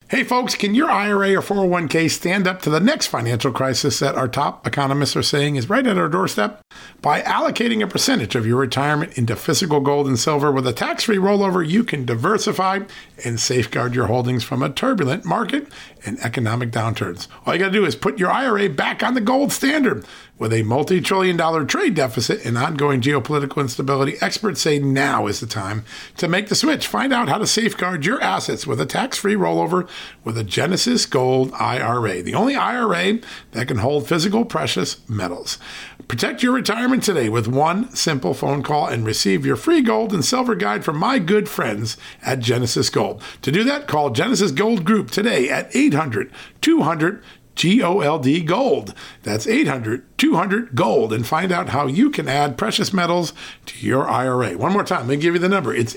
Hey folks, can your IRA or 401k stand up to the next financial crisis that our top economists are saying is right at our doorstep? By allocating a percentage of your retirement into physical gold and silver with a tax-free rollover, you can diversify and safeguard your holdings from a turbulent market and economic downturns. All you got to do is put your IRA back on the gold standard. With a multi-trillion-dollar trade deficit and ongoing geopolitical instability, experts say now is the time to make the switch. Find out how to safeguard your assets with a tax-free rollover with a Genesis Gold IRA, the only IRA that can hold physical precious metals. Protect your retirement today with one simple phone call and receive your free gold and silver guide from my good friends at Genesis Gold. To do that, call Genesis Gold Group today at 800-200 GOLD Gold. That's 800-200-GOLD, and find out how you can add precious metals to your IRA. One more time, let me give you the number. It's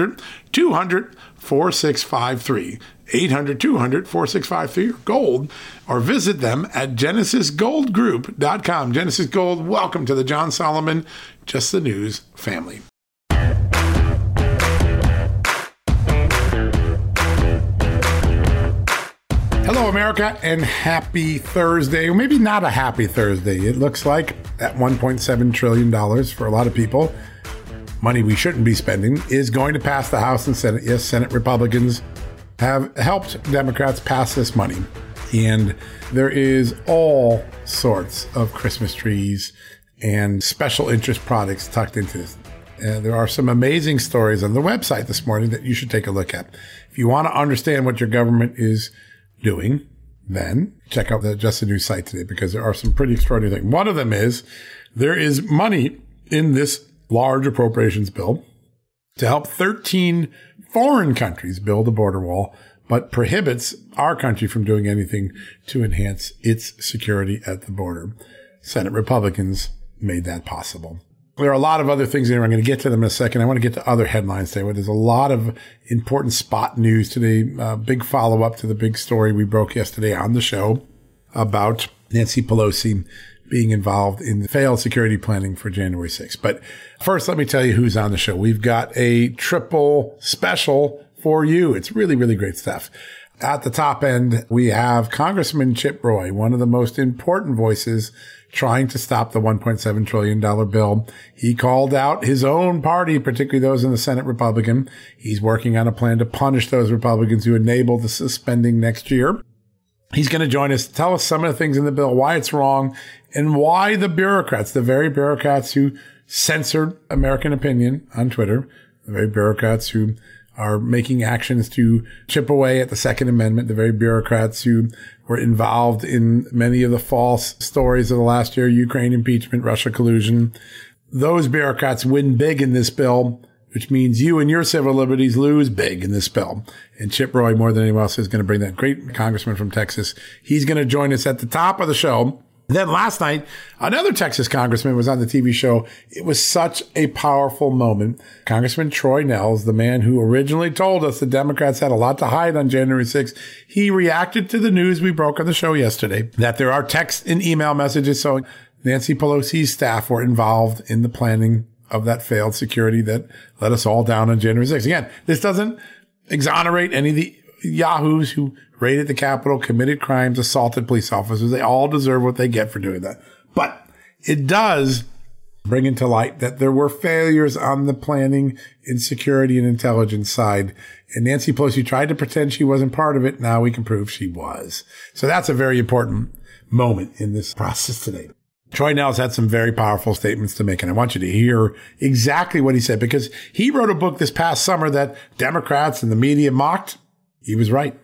800-200-4653. 800-200-4653 or gold, or visit them at genesisgoldgroup.com. Genesis Gold, welcome to the John Solomon Just the News family. Hello, America, and happy Thursday. Or maybe not a happy Thursday. It looks like that $1.7 trillion for a lot of people, money we shouldn't be spending, is going to pass the House and Senate. Yes, Senate Republicans have helped Democrats pass this money. And there is all sorts of Christmas trees and special interest products tucked into this. There are some amazing stories on the website this morning that you should take a look at. If you want to understand what your government is doing, then check out the Just the News site today, because there are some pretty extraordinary things. One of them is there is money in this large appropriations bill to help 13 foreign countries build a border wall, but prohibits our country from doing anything to enhance its security at the border. Senate Republicans made that possible. There are a lot of other things here. I'm going to get to them in a second. I want to get to other headlines today. There's a lot of important spot news today. Big follow-up to the big story we broke yesterday on the show about Nancy Pelosi being involved in the failed security planning for January 6th. But first, let me tell you who's on the show. We've got a triple special for you. It's really, really great stuff. At the top end, we have Congressman Chip Roy, one of the most important voices trying to stop the $1.7 trillion bill. He called out his own party, particularly those in the Senate Republican. He's working on a plan to punish those Republicans who enable the spending next year. He's going to join us to tell us some of the things in the bill, why it's wrong, and why the bureaucrats, the very bureaucrats who censored American opinion on Twitter, the very bureaucrats who are making actions to chip away at the Second Amendment, the very bureaucrats who were involved in many of the false stories of the last year, Ukraine impeachment, Russia collusion. Those bureaucrats win big in this bill, which means you and your civil liberties lose big in this bill. And Chip Roy, more than anyone else, is going to bring that great congressman from Texas. He's going to join us at the top of the show. Then last night, another Texas congressman was on the TV show. It was such a powerful moment. Congressman Troy Nehls, the man who originally told us the Democrats had a lot to hide on January 6th, he reacted to the news we broke on the show yesterday that there are text and email messages showing Nancy Pelosi's staff were involved in the planning of that failed security that let us all down on January 6th. Again, this doesn't exonerate any of the yahoos who raided the Capitol, committed crimes, assaulted police officers. They all deserve what they get for doing that. But it does bring into light that there were failures on the planning and security and intelligence side. And Nancy Pelosi tried to pretend she wasn't part of it. Now we can prove she was. So that's a very important moment in this process today. Troy Nehls had some very powerful statements to make, and I want you to hear exactly what he said, because he wrote a book this past summer that Democrats and the media mocked. He was right.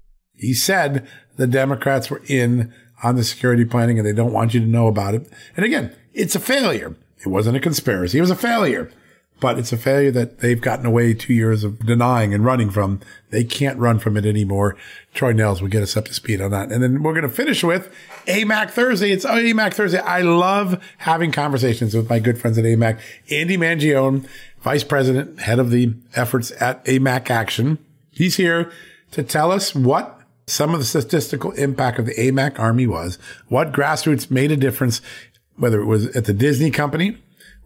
He said the Democrats were in on the security planning and they don't want you to know about it. And again, it's a failure. It wasn't a conspiracy. It was a failure. But it's a failure that they've gotten away 2 years of denying and running from. They can't run from it anymore. Troy Nehls will get us up to speed on that. And then we're going to finish with AMAC Thursday. It's AMAC Thursday. I love having conversations with my good friends at AMAC. Andy Mangione, Vice President, head of the efforts at AMAC Action. He's here to tell us what some of the statistical impact of the AMAC Army was, what grassroots made a difference, whether it was at the Disney company,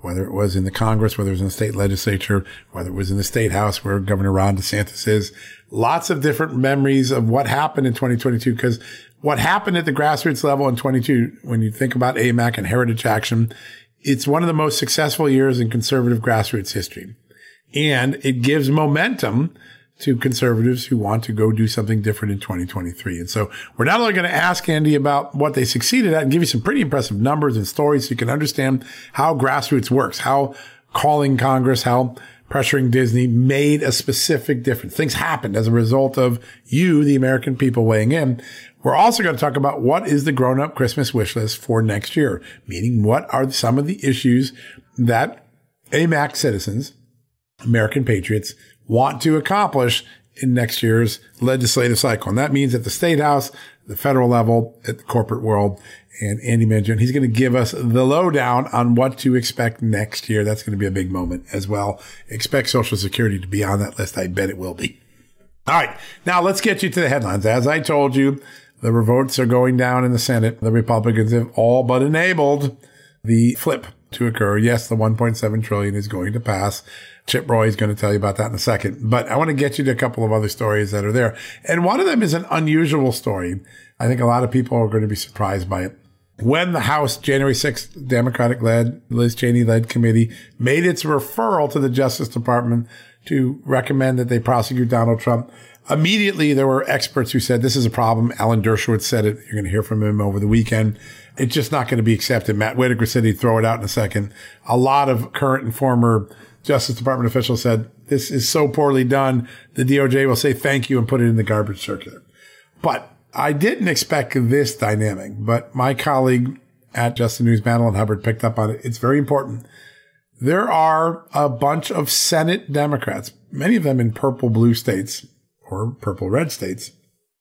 whether it was in the Congress, whether it was in the state legislature, whether it was in the state house where Governor Ron DeSantis is. Lots of different memories of what happened in 2022, because what happened at the grassroots level in 22, when you think about AMAC and Heritage Action, it's one of the most successful years in conservative grassroots history. And it gives momentum to conservatives who want to go do something different in 2023. And so we're not only going to ask Andy about what they succeeded at and give you some pretty impressive numbers and stories so you can understand how grassroots works, how calling Congress, how pressuring Disney made a specific difference. Things happened as a result of you, the American people, weighing in. We're also going to talk about what is the grown-up Christmas wish list for next year, meaning what are some of the issues that AMAC citizens, American patriots, want to accomplish in next year's legislative cycle. And that means at the state house, the federal level, at the corporate world. And Andy Mangione, he's going to give us the lowdown on what to expect next year. That's going to be a big moment as well. Expect Social Security to be on that list. I bet it will be. All right. Now let's get you to the headlines. As I told you, the votes are going down in the Senate. The Republicans have all but enabled the flip to occur. Yes, the $1.7 trillion is going to pass. Chip Roy is going to tell you about that in a second. But I want to get you to a couple of other stories that are there. And one of them is an unusual story. I think a lot of people are going to be surprised by it. When the House January 6th Democratic-led, Liz Cheney-led committee made its referral to the Justice Department to recommend that they prosecute Donald Trump, immediately there were experts who said this is a problem. Alan Dershowitz said it. You're going to hear from him over the weekend. It's just not going to be accepted. Matt Whitaker said he'd throw it out in a second. A lot of current and former Justice Department officials said this is so poorly done, the DOJ will say thank you and put it in the garbage circular. But I didn't expect this dynamic, but my colleague at Just the News, Madeline Hubbard, picked up on it. It's very important. There are a bunch of Senate Democrats, many of them in purple-blue states or purple-red states,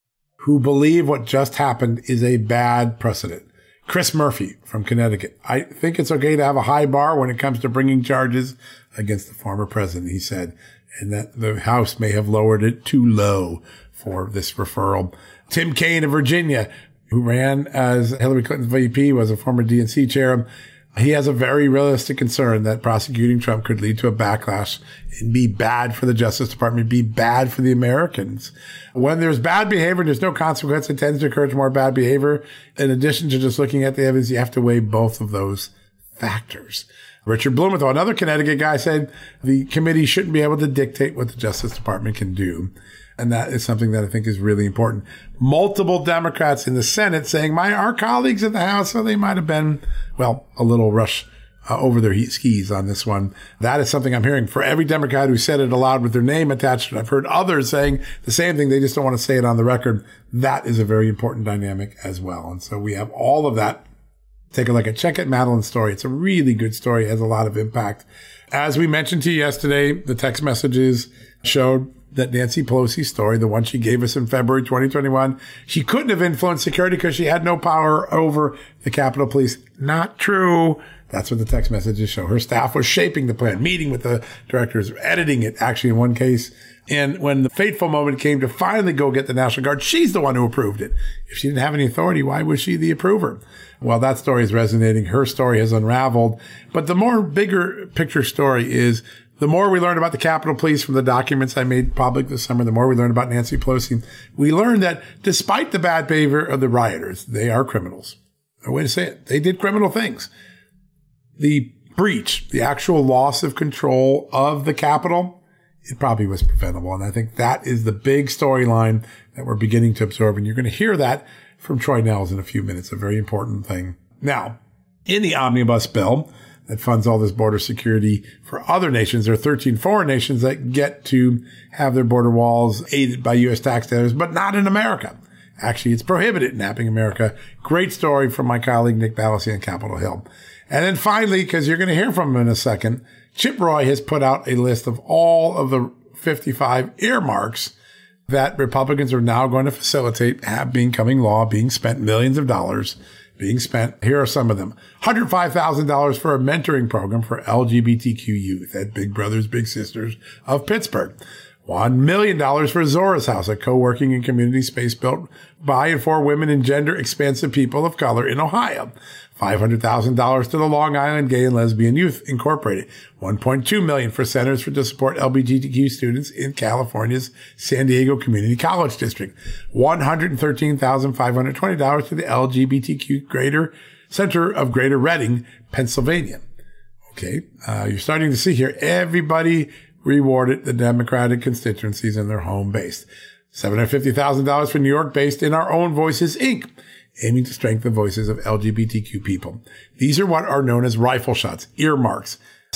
who believe what just happened is a bad precedent. Chris Murphy from Connecticut. I think it's okay to have a high bar when it comes to bringing charges against the former president, he said, and that the House may have lowered it too low for this referral. Tim Kaine of Virginia, who ran as Hillary Clinton's VP, was a former DNC chair. He has a very realistic concern that prosecuting Trump could lead to a backlash and be bad for the Justice Department, be bad for the Americans. When there's bad behavior, there's no consequence. It tends to encourage more bad behavior. In addition to just looking at the evidence, you have to weigh both of those factors. Richard Blumenthal, another Connecticut guy, said the committee shouldn't be able to dictate what the Justice Department can do. And that is something that I think is really important. Multiple Democrats in the Senate saying, our colleagues in the House, so they might have been, a little rush over their skis on this one. That is something I'm hearing for every Democrat who said it aloud with their name attached. I've heard others saying the same thing. They just don't want to say it on the record. That is a very important dynamic as well. And so we have all of that. Take a look at Check It Madeline's story. It's a really good story. It has a lot of impact. As we mentioned to you yesterday, the text messages showed that Nancy Pelosi's story, the one she gave us in February 2021, she couldn't have influenced security because she had no power over the Capitol Police. Not true. That's what the text messages show. Her staff was shaping the plan, meeting with the directors, editing it, actually, in one case. And when the fateful moment came to finally go get the National Guard, she's the one who approved it. If she didn't have any authority, why was she the approver? Well, that story is resonating. Her story has unraveled. But the more bigger picture story is the more we learned about the Capitol Police from the documents I made public this summer, the more we learned about Nancy Pelosi, we learned that despite the bad behavior of the rioters, they are criminals. No way to say it. They did criminal things. The breach, the actual loss of control of the Capitol, it probably was preventable. And I think that is the big storyline that we're beginning to absorb. And you're going to hear that from Troy Nehls in a few minutes, a very important thing. Now, in the omnibus bill that funds all this border security for other nations, there are 13 foreign nations that get to have their border walls aided by U.S. taxpayers, but not in America. Actually, it's prohibited in Napping America. Great story from my colleague Nick Ballasy on Capitol Hill. And then finally, because you're going to hear from him in a second, Chip Roy has put out a list of all of the 55 earmarks that Republicans are now going to facilitate have becoming law, being spent millions of dollars being spent. Here are some of them. $105,000 for a mentoring program for LGBTQ youth at Big Brothers Big Sisters of Pittsburgh. $1 million for Zora's House, a co-working and community space built by and for women and gender-expansive people of color in Ohio. $500,000 to the Long Island Gay and Lesbian Youth Incorporated. $1.2 million for Centers to support LGBTQ students in California's San Diego Community College District. $113,520 to the LGBTQ Center of Greater Reading, Pennsylvania. Okay, you're starting to see here, everybody rewarded the Democratic constituencies in their home base. $750,000 for New York-based In Our Own Voices, Inc., aiming to strengthen the voices of LGBTQ people. These are what are known as rifle shots, earmarks.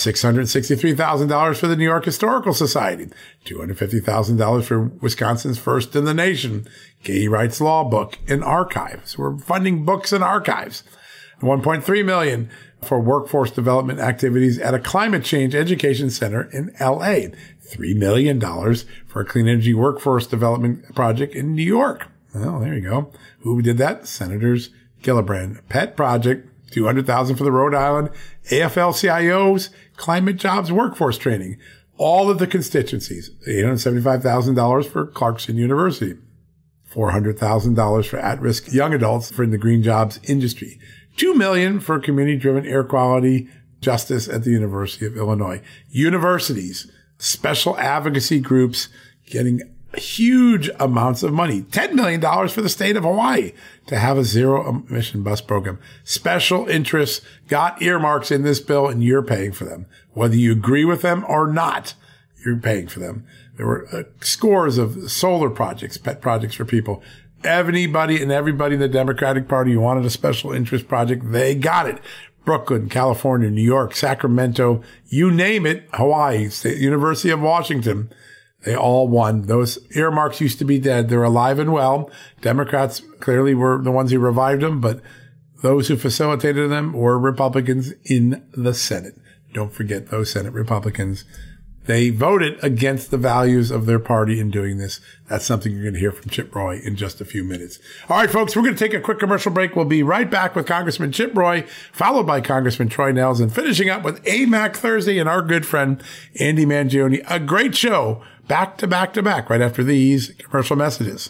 $663,000 for the New York Historical Society. $250,000 for Wisconsin's First in the Nation Gay Rights Law Book and Archive. So we're funding books and archives. $1.3 million for workforce development activities at a climate change education center in LA. $3 million for a clean energy workforce development project in New York. Well, there you go. Who did that? Senators Gillibrand. Pet project, $200,000 for the Rhode Island AFL-CIO's climate jobs workforce training. All of the constituencies. $875,000 for Clarkson University. $400,000 for at-risk young adults for the green jobs industry. $2 million for community-driven air quality justice at the University of Illinois. Universities, special advocacy groups getting huge amounts of money. $10 million for the state of Hawaii to have a zero-emission bus program. Special interests got earmarks in this bill, and you're paying for them. Whether you agree with them or not, you're paying for them. There were scores of solar projects, pet projects for people. Anybody and everybody in the Democratic Party who wanted a special interest project, they got it. Brooklyn, California, New York, Sacramento, you name it, Hawaii, State University of Washington, they all won. Those earmarks used to be dead. They're alive and well. Democrats clearly were the ones who revived them, but those who facilitated them were Republicans in the Senate. Don't forget those Senate Republicans. They voted against the values of their party in doing this. That's something you're going to hear from Chip Roy in just a few minutes. All right, folks, we're going to take a quick commercial break. We'll be right back with Congressman Chip Roy, followed by Congressman Troy Nehls, and finishing up with AMAC Thursday and our good friend Andy Mangione. A great show back to back to back right after these commercial messages.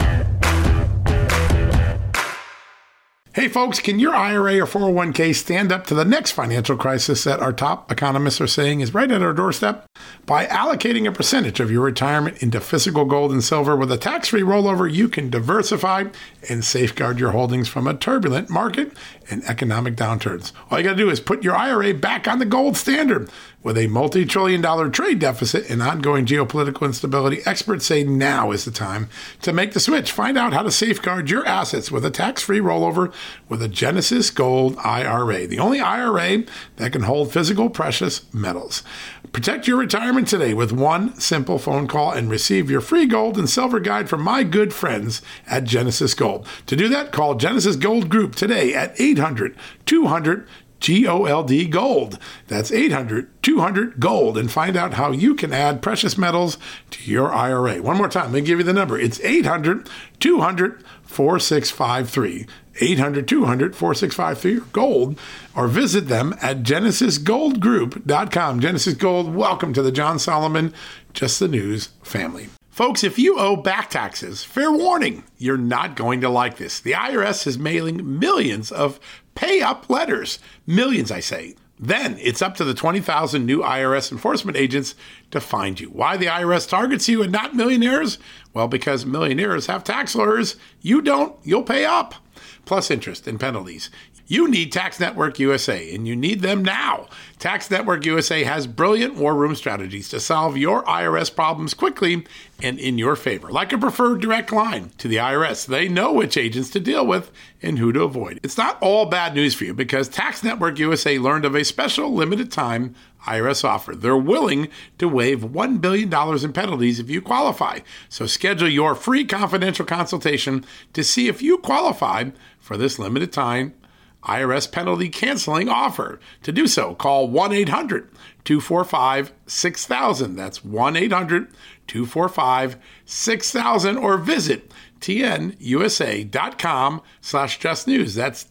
Hey, folks, can your IRA or 401k stand up to the next financial crisis that our top economists are saying is right at our doorstep? By allocating a percentage of your retirement into physical gold and silver with a tax-free rollover, you can diversify and safeguard your holdings from a turbulent market and economic downturns. All you got to do is put your IRA back on the gold standard. With a multi-trillion-dollar trade deficit and ongoing geopolitical instability, experts say now is the time to make the switch. Find out how to safeguard your assets with a tax-free rollover with a Genesis Gold IRA, the only IRA that can hold physical precious metals. Protect your retirement today with one simple phone call and receive your free gold and silver guide from my good friends at Genesis Gold. To do that, call Genesis Gold Group today at 800-200 GOLD Gold. That's 800-200-GOLD, and find out how you can add precious metals to your IRA. One more time, let me give you the number. It's 800-200-4653. 800-200-4653 or gold, or visit them at genesisgoldgroup.com. Genesis Gold, welcome to the John Solomon Just the News family. Folks, if you owe back taxes, fair warning, you're not going to like this. The IRS is mailing millions of pay-up letters. Millions, I say. Then it's up to the 20,000 new IRS enforcement agents to find you. Why the IRS targets you and not millionaires? Well, because millionaires have tax lawyers. You don't, you'll pay up. Plus interest and penalties. You need Tax Network USA, and you need them now. Tax Network USA has brilliant war room strategies to solve your IRS problems quickly and in your favor. Like a preferred direct line to the IRS, they know which agents to deal with and who to avoid. It's not all bad news for you because Tax Network USA learned of a special limited time IRS offer. They're willing to waive $1 billion in penalties if you qualify. So schedule your free confidential consultation to see if you qualify for this limited time IRS penalty canceling offer. To do so, call 1-800-245-6000. That's 1-800-245-6000, or visit tnusa.com/justnews. That's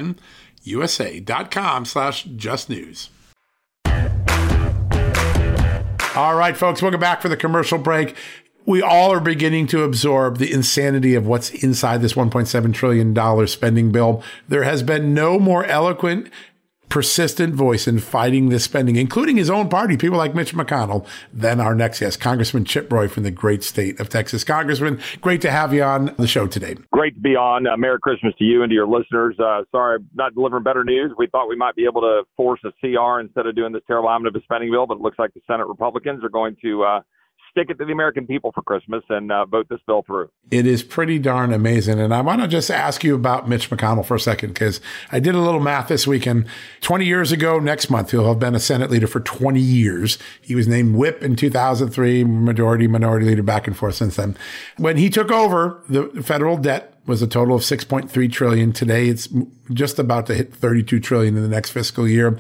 tnusa.com/justnews. All right, folks, welcome back for the commercial break. We all are beginning to absorb the insanity of what's inside this $1.7 trillion spending bill. There has been no more eloquent, persistent voice in fighting this spending, including his own party, people like Mitch McConnell, than our next guest, Congressman Chip Roy from the great state of Texas. Congressman, great to have you on the show today. Great to be on. Merry Christmas to you and to your listeners. Sorry, I'm not delivering better news. We thought we might be able to force a CR instead of doing this terrible omnibus spending bill, but it looks like the Senate Republicans are going to stick it to the American people for Christmas and vote this bill through. It is pretty darn amazing. And I want to just ask you about Mitch McConnell for a second, because I did a little math this weekend. 20 years ago, next month, he'll have been a Senate leader for 20 years. He was named whip in 2003, minority leader back and forth since then. When he took over, the federal debt was a total of $6.3 trillion. Today, it's just about to hit $32 trillion in the next fiscal year.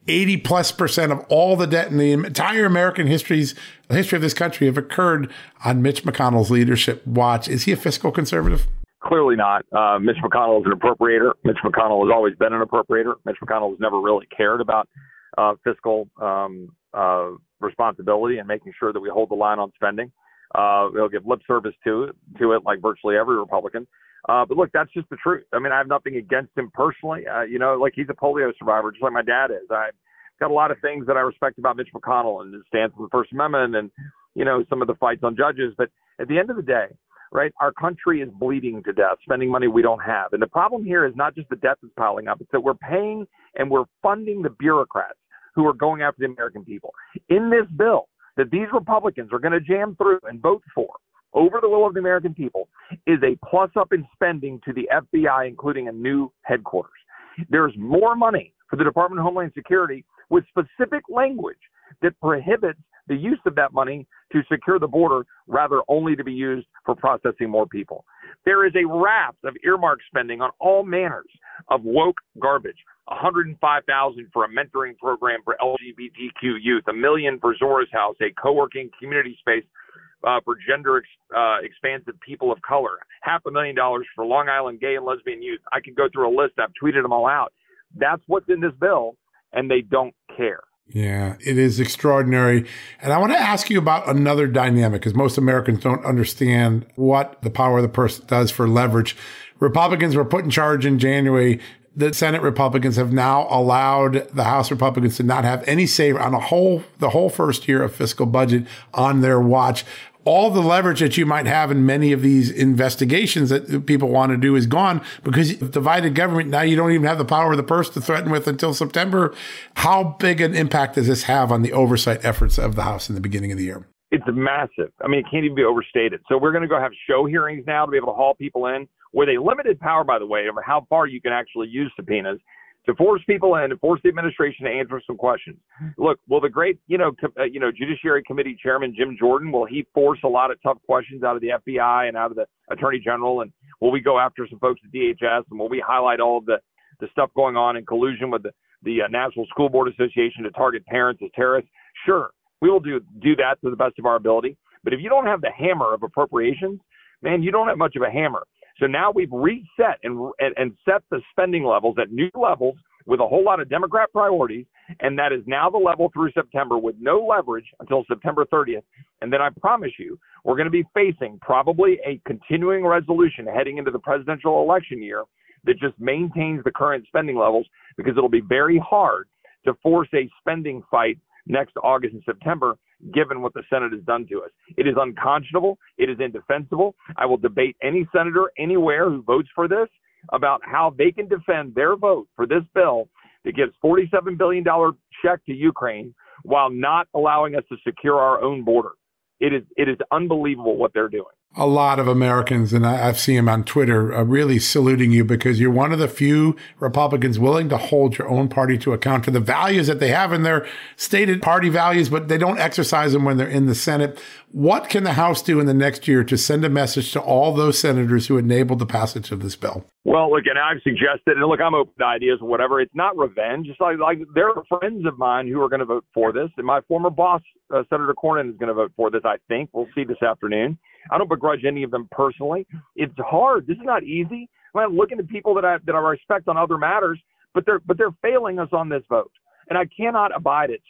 80+% of all the debt in the entire American history of this country have occurred on Mitch McConnell's leadership watch. Is he a fiscal conservative? Clearly not. Mitch McConnell is an appropriator. Mitch McConnell has always been an appropriator. Mitch McConnell has never really cared about fiscal responsibility and making sure that we hold the line on spending. He'll give lip service to it like virtually every Republican. But look, that's just the truth. I mean, I have nothing against him personally. Like he's a polio survivor, just like my dad is. I've got a lot of things that I respect about Mitch McConnell and his stance on the First Amendment and, some of the fights on judges. But at the end of the day, right, our country is bleeding to death, spending money we don't have. And the problem here is not just the debt that's piling up. It's that we're paying and we're funding the bureaucrats who are going after the American people. In this bill that these Republicans are going to jam through and vote for, over the will of the American people, is a plus up in spending to the FBI, including a new headquarters. There's more money for the Department of Homeland Security with specific language that prohibits the use of that money to secure the border, rather only to be used for processing more people. There is a raft of earmark spending on all manners of woke garbage. $105,000 for a mentoring program for LGBTQ youth, $1 million for Zora's House, a co-working community space for gender expansive people of color, $500,000 for Long Island gay and lesbian youth. I could go through a list. I've tweeted them all out. That's what's in this bill, and they don't care. Yeah, it is extraordinary. And I want to ask you about another dynamic, because most Americans don't understand what the power of the purse does for leverage. Republicans were put in charge in January. The Senate Republicans have now allowed the House Republicans to not have any say on the whole first year of fiscal budget on their watch. All the leverage that you might have in many of these investigations that people want to do is gone because of divided government. Now you don't even have the power of the purse to threaten with until September. How big an impact does this have on the oversight efforts of the House in the beginning of the year? It's massive. I mean, it can't even be overstated. So we're going to go have show hearings now to be able to haul people in with a limited power, by the way, over how far you can actually use subpoenas to force people in, to force the administration to answer some questions. Look, will the great, Judiciary Committee Chairman Jim Jordan, will he force a lot of tough questions out of the FBI and out of the Attorney General? And will we go after some folks at DHS? And will we highlight all of the stuff going on in collusion with the National School Board Association to target parents as terrorists? Sure, we will do that to the best of our ability. But if you don't have the hammer of appropriations, man, you don't have much of a hammer. So now we've reset and set the spending levels at new levels with a whole lot of Democrat priorities, and that is now the level through September with no leverage until September 30th. And then I promise you, we're going to be facing probably a continuing resolution heading into the presidential election year that just maintains the current spending levels, because it'll be very hard to force a spending fight next August and September, given what the Senate has done to us. It is unconscionable. It is indefensible. I will debate any senator anywhere who votes for this about how they can defend their vote for this bill that gives $47 billion check to Ukraine while not allowing us to secure our own border. It is unbelievable what they're doing. A lot of Americans, and I've seen them on Twitter, are really saluting you because you're one of the few Republicans willing to hold your own party to account for the values that they have in their stated party values, but they don't exercise them when they're in the Senate. What can the House do in the next year to send a message to all those senators who enabled the passage of this bill? Well, look, and I've suggested, and look, I'm open to ideas or whatever. It's not revenge. It's like there are friends of mine who are going to vote for this, and my former boss, Senator Cornyn, is going to vote for this, I think. We'll see this afternoon. I don't begrudge any of them personally. It's hard. This is not easy. I'm looking at people that I respect on other matters, but they're failing us on this vote, and I cannot abide it. So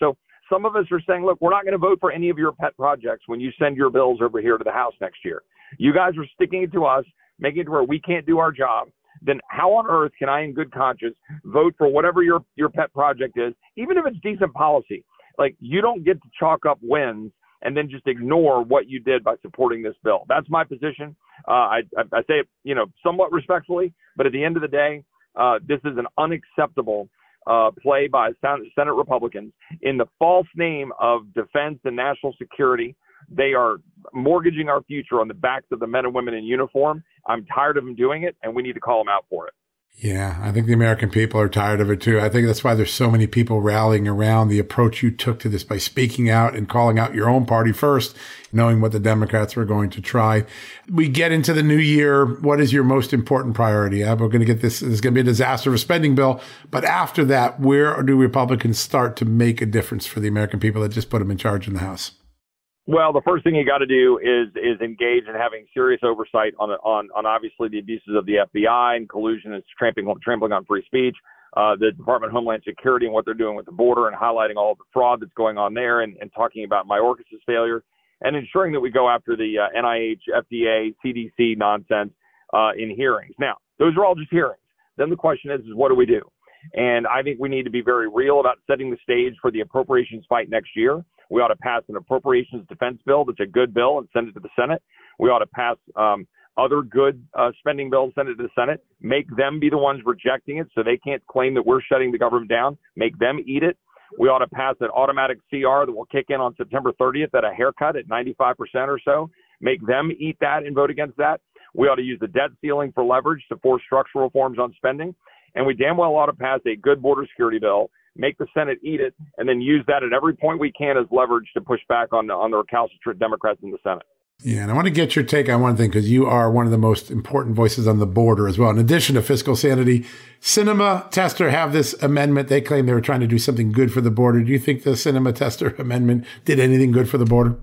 Some of us are saying, look, we're not going to vote for any of your pet projects when you send your bills over here to the House next year. You guys are sticking it to us, making it to where we can't do our job. Then how on earth can I, in good conscience, vote for whatever your pet project is, even if it's decent policy? Like, you don't get to chalk up wins and then just ignore what you did by supporting this bill. That's my position. I say it, somewhat respectfully, but at the end of the day, this is an unacceptable play by Senate Republicans in the false name of defense and national security. They are mortgaging our future on the backs of the men and women in uniform. I'm tired of them doing it, and we need to call them out for it. Yeah, I think the American people are tired of it too. I think that's why there's so many people rallying around the approach you took to this by speaking out and calling out your own party first, knowing what the Democrats were going to try. We get into the new year. What is your most important priority? We're going to get this. This is going to be a disaster of a spending bill. But after that, where do Republicans start to make a difference for the American people that just put them in charge in the House? Well, the first thing you got to do is engage in having serious oversight on obviously the abuses of the FBI and collusion and trampling on free speech, the Department of Homeland Security and what they're doing with the border and highlighting all the fraud that's going on there and talking about Mayorkas' failure and ensuring that we go after the NIH, FDA, CDC nonsense in hearings. Now, those are all just hearings. Then the question is what do we do? And I think we need to be very real about setting the stage for the appropriations fight next year. We ought to pass an appropriations defense bill that's a good bill and send it to the Senate. We ought to pass other good spending bills, send it to the Senate, make them be the ones rejecting it so they can't claim that we're shutting the government down, make them eat it. We ought to pass an automatic CR that will kick in on September 30th at a haircut at 95% or so, make them eat that and vote against that. We ought to use the debt ceiling for leverage to force structural reforms on spending. And we damn well ought to pass a good border security bill, make the Senate eat it, and then use that at every point we can as leverage to push back on the recalcitrant Democrats in the Senate. Yeah, and I want to get your take on one thing because you are one of the most important voices on the border as well. In addition to fiscal sanity, Sinema Tester have this amendment. They claim they were trying to do something good for the border. Do you think the Sinema Tester amendment did anything good for the border?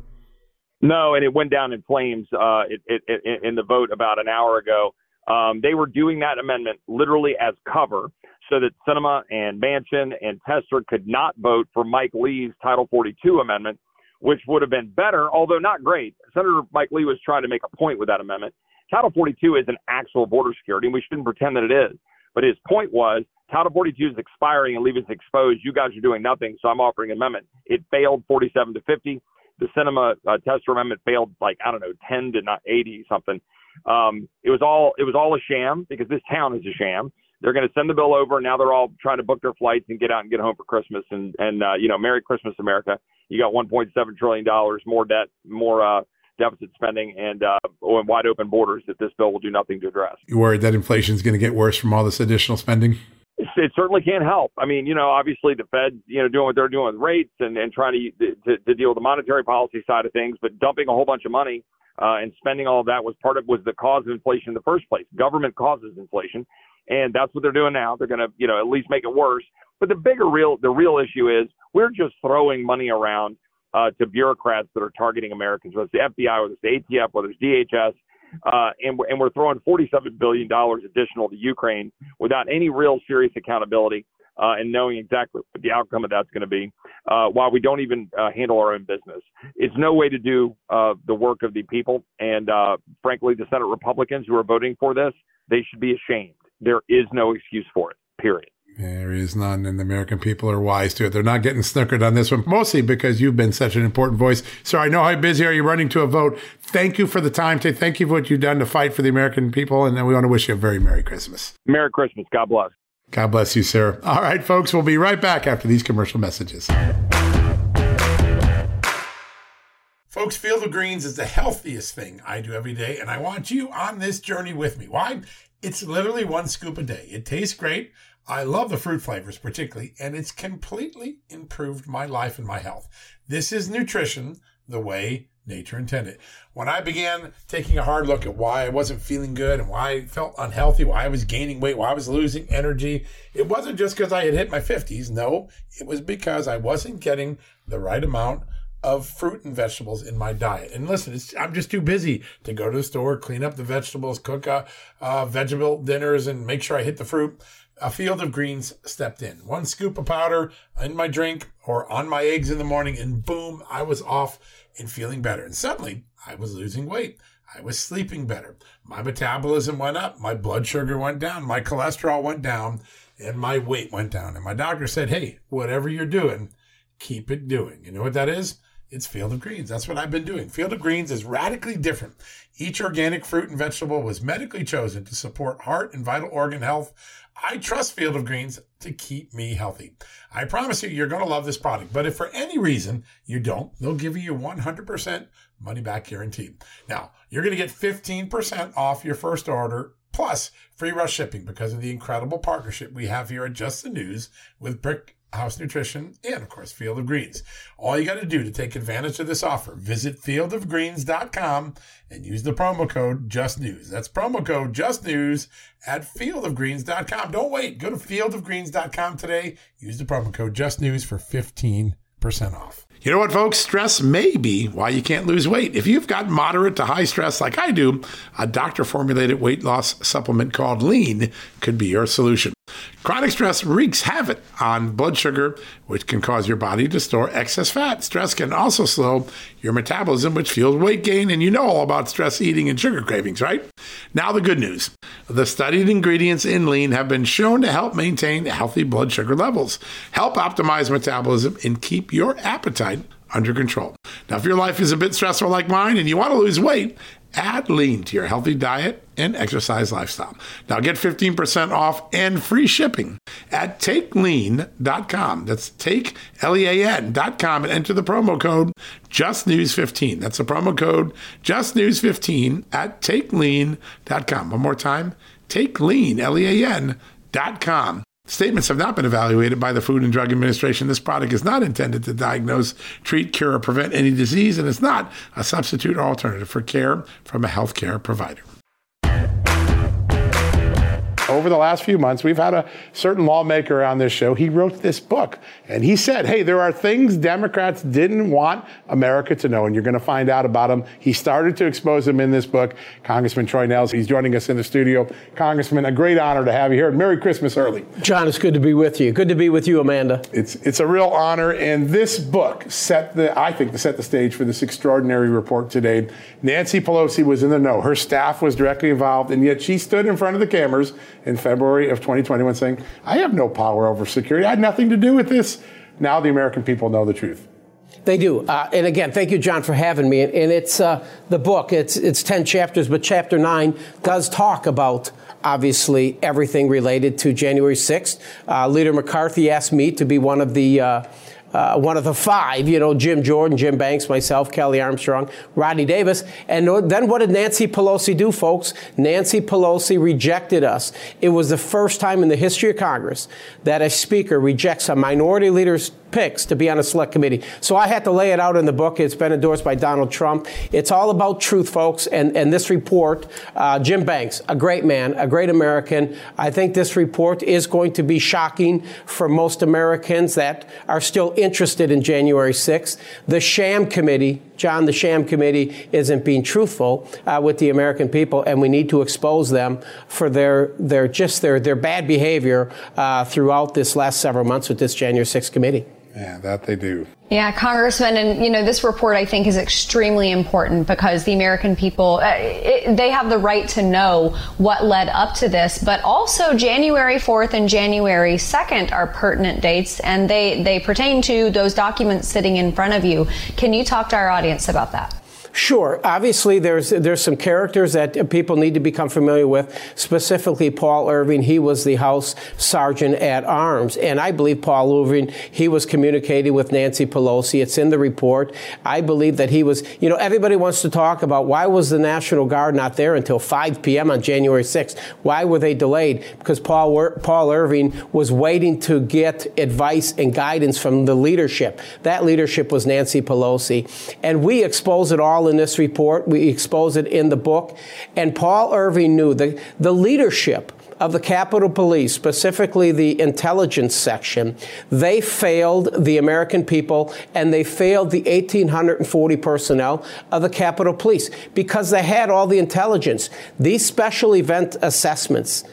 No, and it went down in flames in the vote about an hour ago. They were doing that amendment literally as cover so that Sinema and Manchin and Tester could not vote for Mike Lee's Title 42 amendment, which would have been better, although not great. Senator Mike Lee was trying to make a point with that amendment. Title 42 is an actual border security, and we shouldn't pretend that it is. But his point was Title 42 is expiring and leaving us exposed. You guys are doing nothing, so I'm offering an amendment. It failed 47 to 50. The Sinema Tester amendment failed 10 to 80 something. It was all a sham because this town is a sham. They're going to send the bill over. And now they're all trying to book their flights and get out and get home for Christmas. And Merry Christmas, America. You got $1.7 trillion, more debt, more deficit spending, and wide open borders that this bill will do nothing to address. You worried that inflation is going to get worse from all this additional spending? It certainly can't help. I mean, obviously the Fed, doing what they're doing with rates and trying to deal with the monetary policy side of things, but dumping a whole bunch of money and spending all of that was the cause of inflation in the first place. Government causes inflation, and that's what they're doing now. They're going to, at least make it worse. But the real issue is we're just throwing money around to bureaucrats that are targeting Americans, whether it's the FBI, whether it's the ATF, whether it's DHS, and we're throwing $47 billion additional to Ukraine without any real serious accountability and knowing exactly what the outcome of that's going to be, while we don't even handle our own business. It's no way to do the work of the people. And frankly, the Senate Republicans who are voting for this, they should be ashamed. There is no excuse for it, period. There is none, and the American people are wise to it. They're not getting snookered on this one, mostly because you've been such an important voice. Sir, I know how busy are you running to a vote. Thank you for the time today. Thank you for what you've done to fight for the American people, and we want to wish you a very Merry Christmas. Merry Christmas. God bless. God bless you, sir. All right, folks, we'll be right back after these commercial messages. Folks, Field of Greens is the healthiest thing I do every day, and I want you on this journey with me. Why? It's literally one scoop a day. It tastes great. I love the fruit flavors particularly, and it's completely improved my life and my health. This is nutrition the way nature intended. When I began taking a hard look at why I wasn't feeling good and why I felt unhealthy, why I was gaining weight, why I was losing energy, it wasn't just because I had hit my 50s. No, it was because I wasn't getting the right amount of fruit and vegetables in my diet. And listen, I'm just too busy to go to the store, clean up the vegetables, cook vegetable dinners, and make sure I hit the fruit. a Field of Greens stepped in. 1 scoop of powder in my drink or on my eggs in the morning, and boom, I was off and feeling better. And suddenly, I was losing weight. I was sleeping better. My metabolism went up. My blood sugar went down. My cholesterol went down. And my weight went down. And my doctor said, hey, whatever you're doing, keep it doing. You know what that is? It's Field of Greens. That's what I've been doing. Field of Greens is radically different. Each organic fruit and vegetable was medically chosen to support heart and vital organ health. I trust Field of Greens to keep me healthy. I promise you're going to love this product. But if for any reason you don't, they'll give you 100% money back guarantee. Now, you're going to get 15% off your first order plus free rush shipping because of the incredible partnership we have here at Just the News with Brick House Nutrition, and of course, Field of Greens. All you got to do to take advantage of this offer, visit fieldofgreens.com and use the promo code JustNews. That's promo code JustNews at fieldofgreens.com. Don't wait. Go to fieldofgreens.com today. Use the promo code JustNews for 15% off. You know what, folks? Stress may be why you can't lose weight. If you've got moderate to high stress like I do, a doctor-formulated weight loss supplement called Lean could be your solution. Chronic stress wreaks havoc on blood sugar, which can cause your body to store excess fat. Stress can also slow your metabolism, which fuels weight gain. And you know all about stress eating and sugar cravings, right? Now the good news. The studied ingredients in Lean have been shown to help maintain healthy blood sugar levels, help optimize metabolism, and keep your appetite under control. Now, if your life is a bit stressful like mine and you want to lose weight, add Lean to your healthy diet and exercise lifestyle. Now get 15% off and free shipping at takelean.com. That's takelean.com and enter the promo code JustNews15. That's the promo code JustNews15 at takelean.com. One more time, takelean.com. Statements have not been evaluated by the Food and Drug Administration. This product is not intended to diagnose, treat, cure, or prevent any disease, and it's not a substitute or alternative for care from a healthcare provider. Over the last few months, we've had a certain lawmaker on this show. He wrote this book, and he said, hey, there are things Democrats didn't want America to know, and you're going to find out about them. He started to expose them in this book. Congressman Troy Nehls, he's joining us in the studio. Congressman, a great honor to have you here. Merry Christmas early. John, it's good to be with you. Good to be with you, Amanda. It's a real honor, and this book set the stage for this extraordinary report today. Nancy Pelosi was in the know. Her staff was directly involved, and yet she stood in front of the cameras in February of 2021 saying, I have no power over security. I had nothing to do with this. Now the American people know the truth. They do. And again, thank you, John, for having me. And it's the book. It's 10 chapters, but chapter 9 does talk about, obviously, everything related to January 6th. Leader McCarthy asked me to be one of the 5, Jim Jordan, Jim Banks, myself, Kelly Armstrong, Rodney Davis. And then what did Nancy Pelosi do, folks? Nancy Pelosi rejected us. It was the first time in the history of Congress that a speaker rejects a minority leader's picks to be on a select committee. So I had to lay it out in the book. It's been endorsed by Donald Trump. It's all about truth, folks. And this report, Jim Banks, a great man, a great American. I think this report is going to be shocking for most Americans that are still interested in January 6th. The sham committee, John, the sham committee isn't being truthful with the American people, and we need to expose them for their bad behavior throughout this last several months with this January 6th committee. Yeah, that they do. Yeah, Congressman, and this report I think is extremely important because the American people, they have the right to know what led up to this, but also January 4th and January 2nd are pertinent dates, and they pertain to those documents sitting in front of you. Can you talk to our audience about that? Sure. Obviously, there's some characters that people need to become familiar with, specifically Paul Irving. He was the House Sergeant at Arms. And I believe Paul Irving, he was communicating with Nancy Pelosi. It's in the report. I believe that he was, everybody wants to talk about why was the National Guard not there until 5 p.m. on January 6th? Why were they delayed? Because Paul Irving was waiting to get advice and guidance from the leadership. That leadership was Nancy Pelosi. And we expose it all in this report. We expose it in the book. And Paul Irving knew the leadership of the Capitol Police, specifically the intelligence section, they failed the American people, and they failed the 1,840 personnel of the Capitol Police because they had all the intelligence. These special events assessments,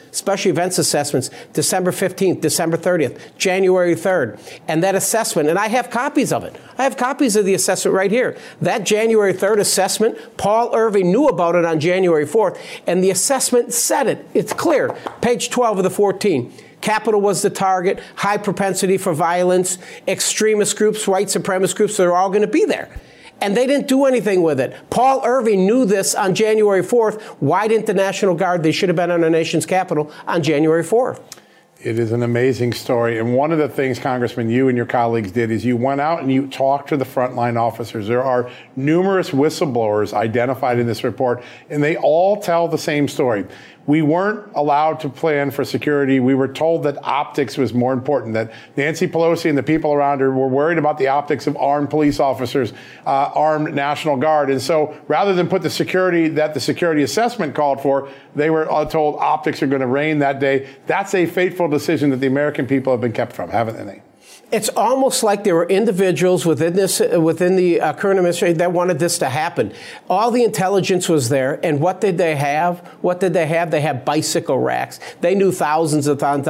December 15th, December 30th, January 3rd, and that assessment, and I have copies of it. I have copies of the assessment right here. That January 3rd assessment, Paul Irving knew about it on January 4th, and the assessment said it. It's clear. Page 12 of the 14. Capitol was the target, high propensity for violence, extremist groups, white supremacist groups, they're all going to be there. And they didn't do anything with it. Paul Irving knew this on January 4th. Why didn't the National Guard? They should have been on our nation's capital on January 4th. It is an amazing story. And one of the things, Congressman, you and your colleagues did is you went out and you talked to the frontline officers. There are numerous whistleblowers identified in this report, and they all tell the same story. We weren't allowed to plan for security. We were told that optics was more important, that Nancy Pelosi and the people around her were worried about the optics of armed police officers, armed National Guard. And so rather than put the security that the security assessment called for, they were told optics are going to reign that day. That's a fateful decision that the American people have been kept from, haven't they? It's almost like there were individuals within the current administration that wanted this to happen. All the intelligence was there, and what did they have? They had bicycle racks. They knew thousands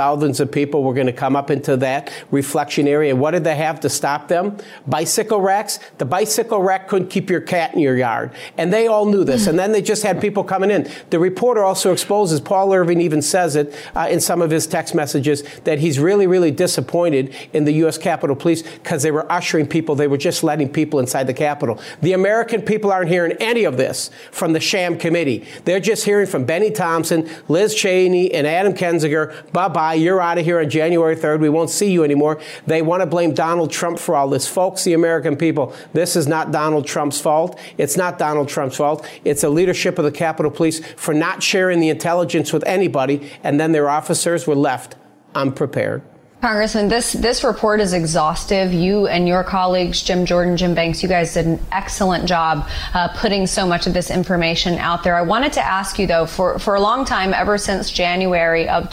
of people were going to come up into that reflection area. What did they have to stop them? Bicycle racks. The bicycle rack couldn't keep your cat in your yard, and they all knew this. And then they just had people coming in. The reporter also exposes, Paul Irving even says it in some of his text messages, that he's really, really disappointed in the U.S. Capitol Police because they were ushering people. They were just letting people inside the Capitol. The American people aren't hearing any of this from the sham committee. They're just hearing from Benny Thompson, Liz Cheney, and Adam Kinzinger. Bye-bye. You're out of here on January 3rd. We won't see you anymore. They want to blame Donald Trump for all this. Folks, the American people, this is not Donald Trump's fault. It's not Donald Trump's fault. It's the leadership of the Capitol Police for not sharing the intelligence with anybody, and then their officers were left unprepared. Congressman, this report is exhaustive. You and your colleagues, Jim Jordan, Jim Banks, you guys did an excellent job putting so much of this information out there. I wanted to ask you, though, for a long time, ever since January of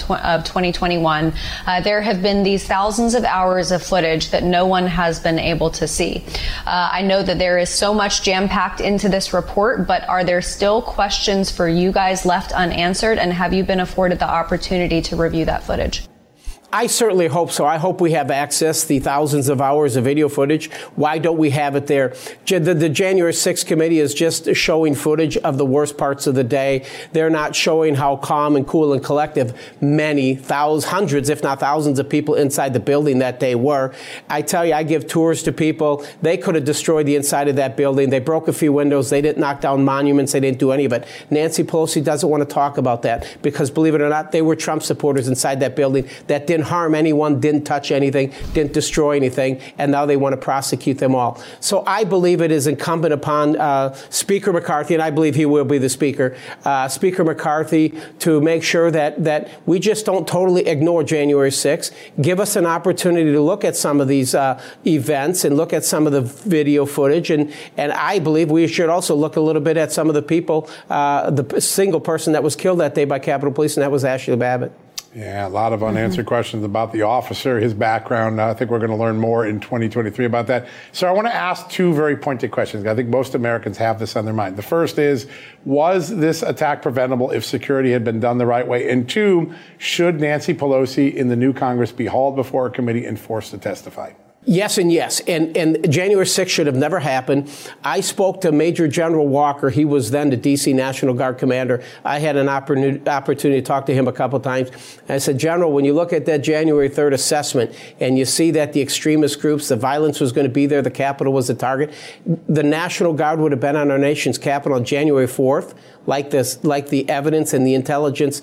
2021, there have been these thousands of hours of footage that no one has been able to see. I know that there is so much jam-packed into this report, but are there still questions for you guys left unanswered, and have you been afforded the opportunity to review that footage? I certainly hope so. I hope we have access to the thousands of hours of video footage. Why don't we have it there? The January 6th committee is just showing footage of the worst parts of the day. They're not showing how calm and cool and collective many hundreds, if not thousands of people inside the building that day were. I tell you, I give tours to people. They could have destroyed the inside of that building. They broke a few windows. They didn't knock down monuments. They didn't do any of it. Nancy Pelosi doesn't want to talk about that because, believe it or not, they were Trump supporters inside that building that didn't harm anyone, didn't touch anything, didn't destroy anything, and now they want to prosecute them all. So I believe it is incumbent upon Speaker McCarthy, and I believe he will be the Speaker, Speaker McCarthy, to make sure that we just don't totally ignore January 6th. Give us an opportunity to look at some of these events and look at some of the video footage, and I believe we should also look a little bit at some of the people, the single person that was killed that day by Capitol Police, and that was Ashley Babbitt. Yeah, a lot of unanswered questions about the officer, his background. I think we're going to learn more in 2023 about that. So I want to ask two very pointed questions. I think most Americans have this on their mind. The first is, was this attack preventable if security had been done the right way? And two, should Nancy Pelosi in the new Congress be hauled before a committee and forced to testify? Yes and yes. And January 6th should have never happened. I spoke to Major General Walker. He was then the D.C. National Guard commander. I had an opportunity to talk to him a couple times. I said, General, when you look at that January 3rd assessment and you see that the extremist groups, the violence was going to be there, the Capitol was the target, the National Guard would have been on our nation's Capitol on January 4th, like the evidence and the intelligence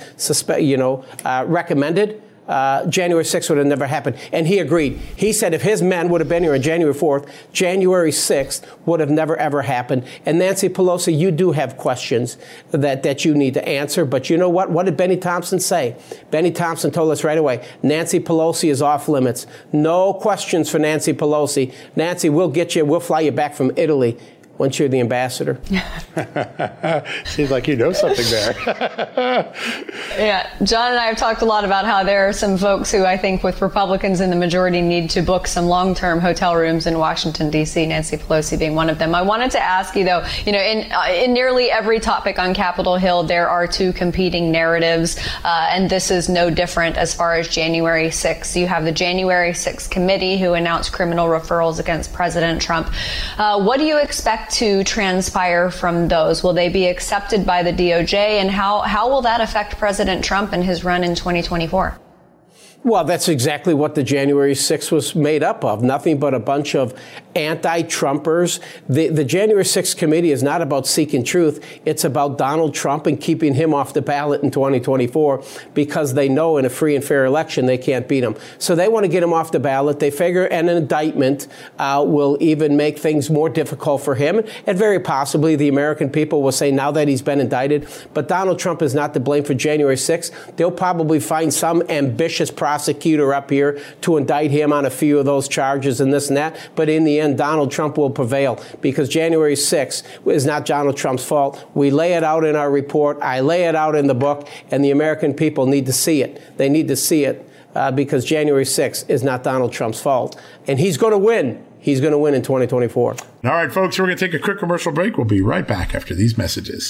recommended. January 6th would have never happened. And he agreed. He said if his men would have been here on January 4th, January 6th would have never, ever happened. And Nancy Pelosi, you do have questions that you need to answer. But you know what? What did Benny Thompson say? Benny Thompson told us right away, Nancy Pelosi is off limits. No questions for Nancy Pelosi. Nancy, we'll get you. We'll fly you back from Italy. once you're the ambassador. Seems like you know something there. Yeah, John and I have talked a lot about how there are some folks who I think with Republicans in the majority need to book some long-term hotel rooms in Washington, D.C., Nancy Pelosi being one of them. I wanted to ask you, though, in nearly every topic on Capitol Hill, there are two competing narratives, and this is no different as far as January 6th. You have the January 6th committee who announced criminal referrals against President Trump. What do you expect to transpire from those? Will they be accepted by the DOJ, and how will that affect President Trump and his run in 2024? Well, that's exactly what the January 6th was made up of. Nothing but a bunch of anti-Trumpers. The January 6th committee is not about seeking truth. It's about Donald Trump and keeping him off the ballot in 2024 because they know in a free and fair election they can't beat him. So they want to get him off the ballot. They figure an indictment will even make things more difficult for him. And very possibly the American people will say now that he's been indicted. But Donald Trump is not to blame for January 6th. They'll probably find some ambitious prosecutor up here to indict him on a few of those charges and this and that. But in the end, Donald Trump will prevail because January 6th is not Donald Trump's fault. We lay it out in our report. I lay it out in the book, and the American people need to see it. They need to see it because January 6th is not Donald Trump's fault. And he's going to win. He's going to win in 2024. All right, folks, we're going to take a quick commercial break. We'll be right back after these messages.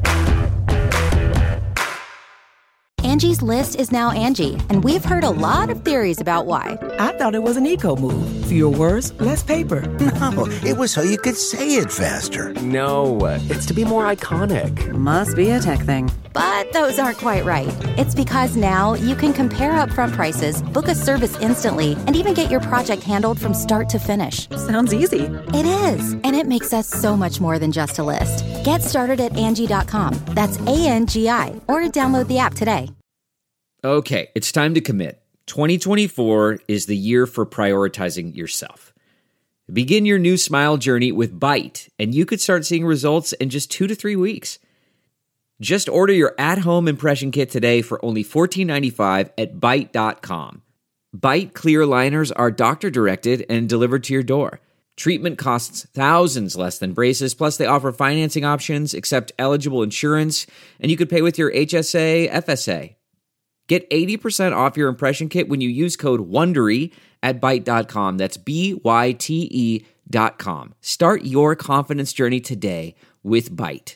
Angie's List is now Angie, and we've heard a lot of theories about why. I thought it was an eco move. Fewer words, less paper. No, it was so you could say it faster. No, it's to be more iconic. Must be a tech thing. But those aren't quite right. It's because now you can compare upfront prices, book a service instantly, and even get your project handled from start to finish. Sounds easy. It is, and it makes us so much more than just a list. Get started at Angie.com. That's ANGI, or download the app today. Okay, it's time to commit. 2024 is the year for prioritizing yourself. Begin your new smile journey with Byte, and you could start seeing results in just 2 to 3 weeks. Just order your at-home impression kit today for only $14.95 at Byte.com. Byte clear liners are doctor-directed and delivered to your door. Treatment costs thousands less than braces, plus they offer financing options, accept eligible insurance, and you could pay with your HSA, FSA. Get 80% off your impression kit when you use code WONDERY at Byte.com. That's BYTE.com. Start your confidence journey today with Byte.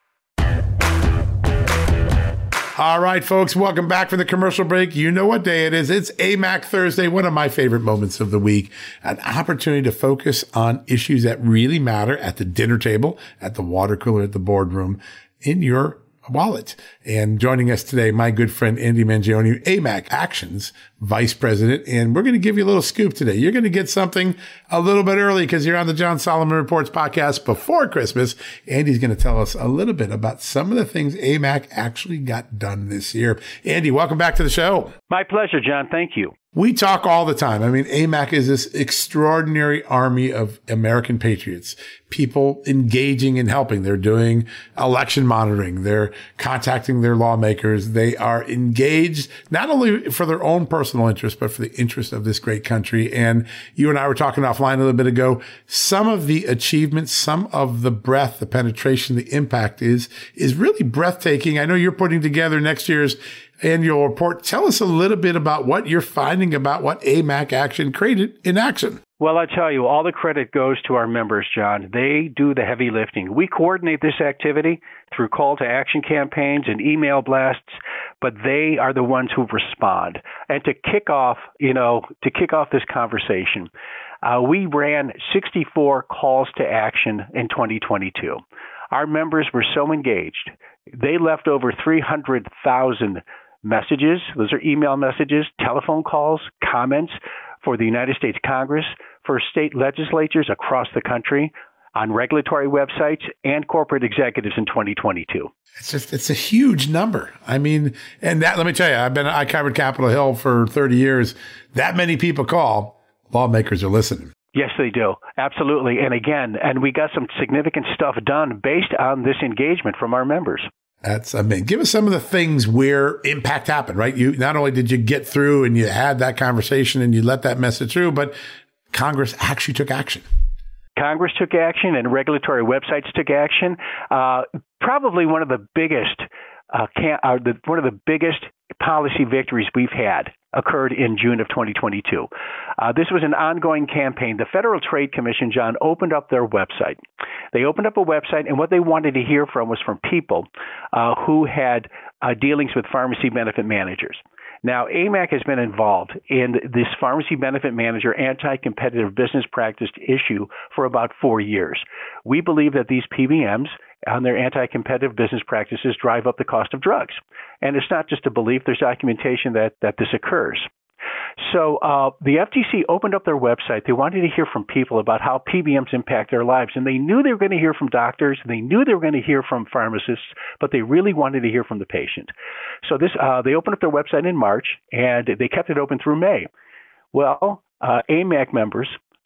All right, folks, welcome back from the commercial break. You know what day it is. It's AMAC Thursday, one of my favorite moments of the week, an opportunity to focus on issues that really matter at the dinner table, at the water cooler, at the boardroom, in your wallet. And joining us today, my good friend Andy Mangione, AMAC Actions Vice President. And we're going to give you a little scoop today. You're going to get something a little bit early because you're on the John Solomon Reports podcast before Christmas. Andy's going to tell us a little bit about some of the things AMAC actually got done this year. Andy, welcome back to the show. My pleasure, John. Thank you. We talk all the time. I mean, AMAC is this extraordinary army of American patriots, people engaging and helping. They're doing election monitoring. They're contacting their lawmakers. They are engaged not only for their own personal interest, but for the interest of this great country. And you and I were talking offline a little bit ago. Some of the achievements, some of the breadth, the penetration, the impact is really breathtaking. I know you're putting together next year's annual report. Tell us a little bit about what you're finding about what AMAC Action created in action. Well, I tell you, all the credit goes to our members, John. They do the heavy lifting. We coordinate this activity through call to action campaigns and email blasts, but they are the ones who respond. And to kick off this conversation, we ran 64 calls to action in 2022. Our members were so engaged. They left over 300,000 messages. Those are email messages, telephone calls, comments for the United States Congress, for state legislatures across the country, on regulatory websites and corporate executives in 2022. It's a huge number. I mean, and that, let me tell you, I covered Capitol Hill for 30 years. That many people call, lawmakers are listening. Yes, they do. Absolutely. And we got some significant stuff done based on this engagement from our members. That's amazing. Give us some of the things where impact happened, right? You not only did you get through and you had that conversation and you let that message through, but Congress actually took action. Congress took action and regulatory websites took action. Probably one of the biggest policy victories we've had occurred in June of 2022. This was an ongoing campaign. The Federal Trade Commission, John, opened up their website. They opened up a website, and what they wanted to hear from was from people who had dealings with pharmacy benefit managers. Now, AMAC has been involved in this pharmacy benefit manager anti-competitive business practice issue for about 4 years. We believe that these PBMs on their anti-competitive business practices drive up the cost of drugs. And it's not just a belief, there's documentation that this occurs. So the FTC opened up their website. They wanted to hear from people about how PBMs impact their lives. And they knew they were going to hear from doctors. They knew they were going to hear from pharmacists, but they really wanted to hear from the patient. So they opened up their website in March, and they kept it open through May. Well, AMAC members,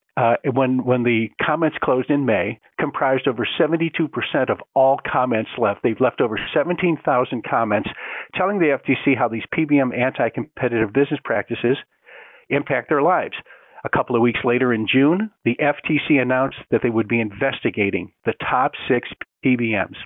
when the comments closed in May, comprised over 72% of all comments left. They've left over 17,000 comments telling the FTC how these PBM anti-competitive business practices impact their lives. A couple of weeks later in June, the FTC announced that they would be investigating the top 6 PBMs.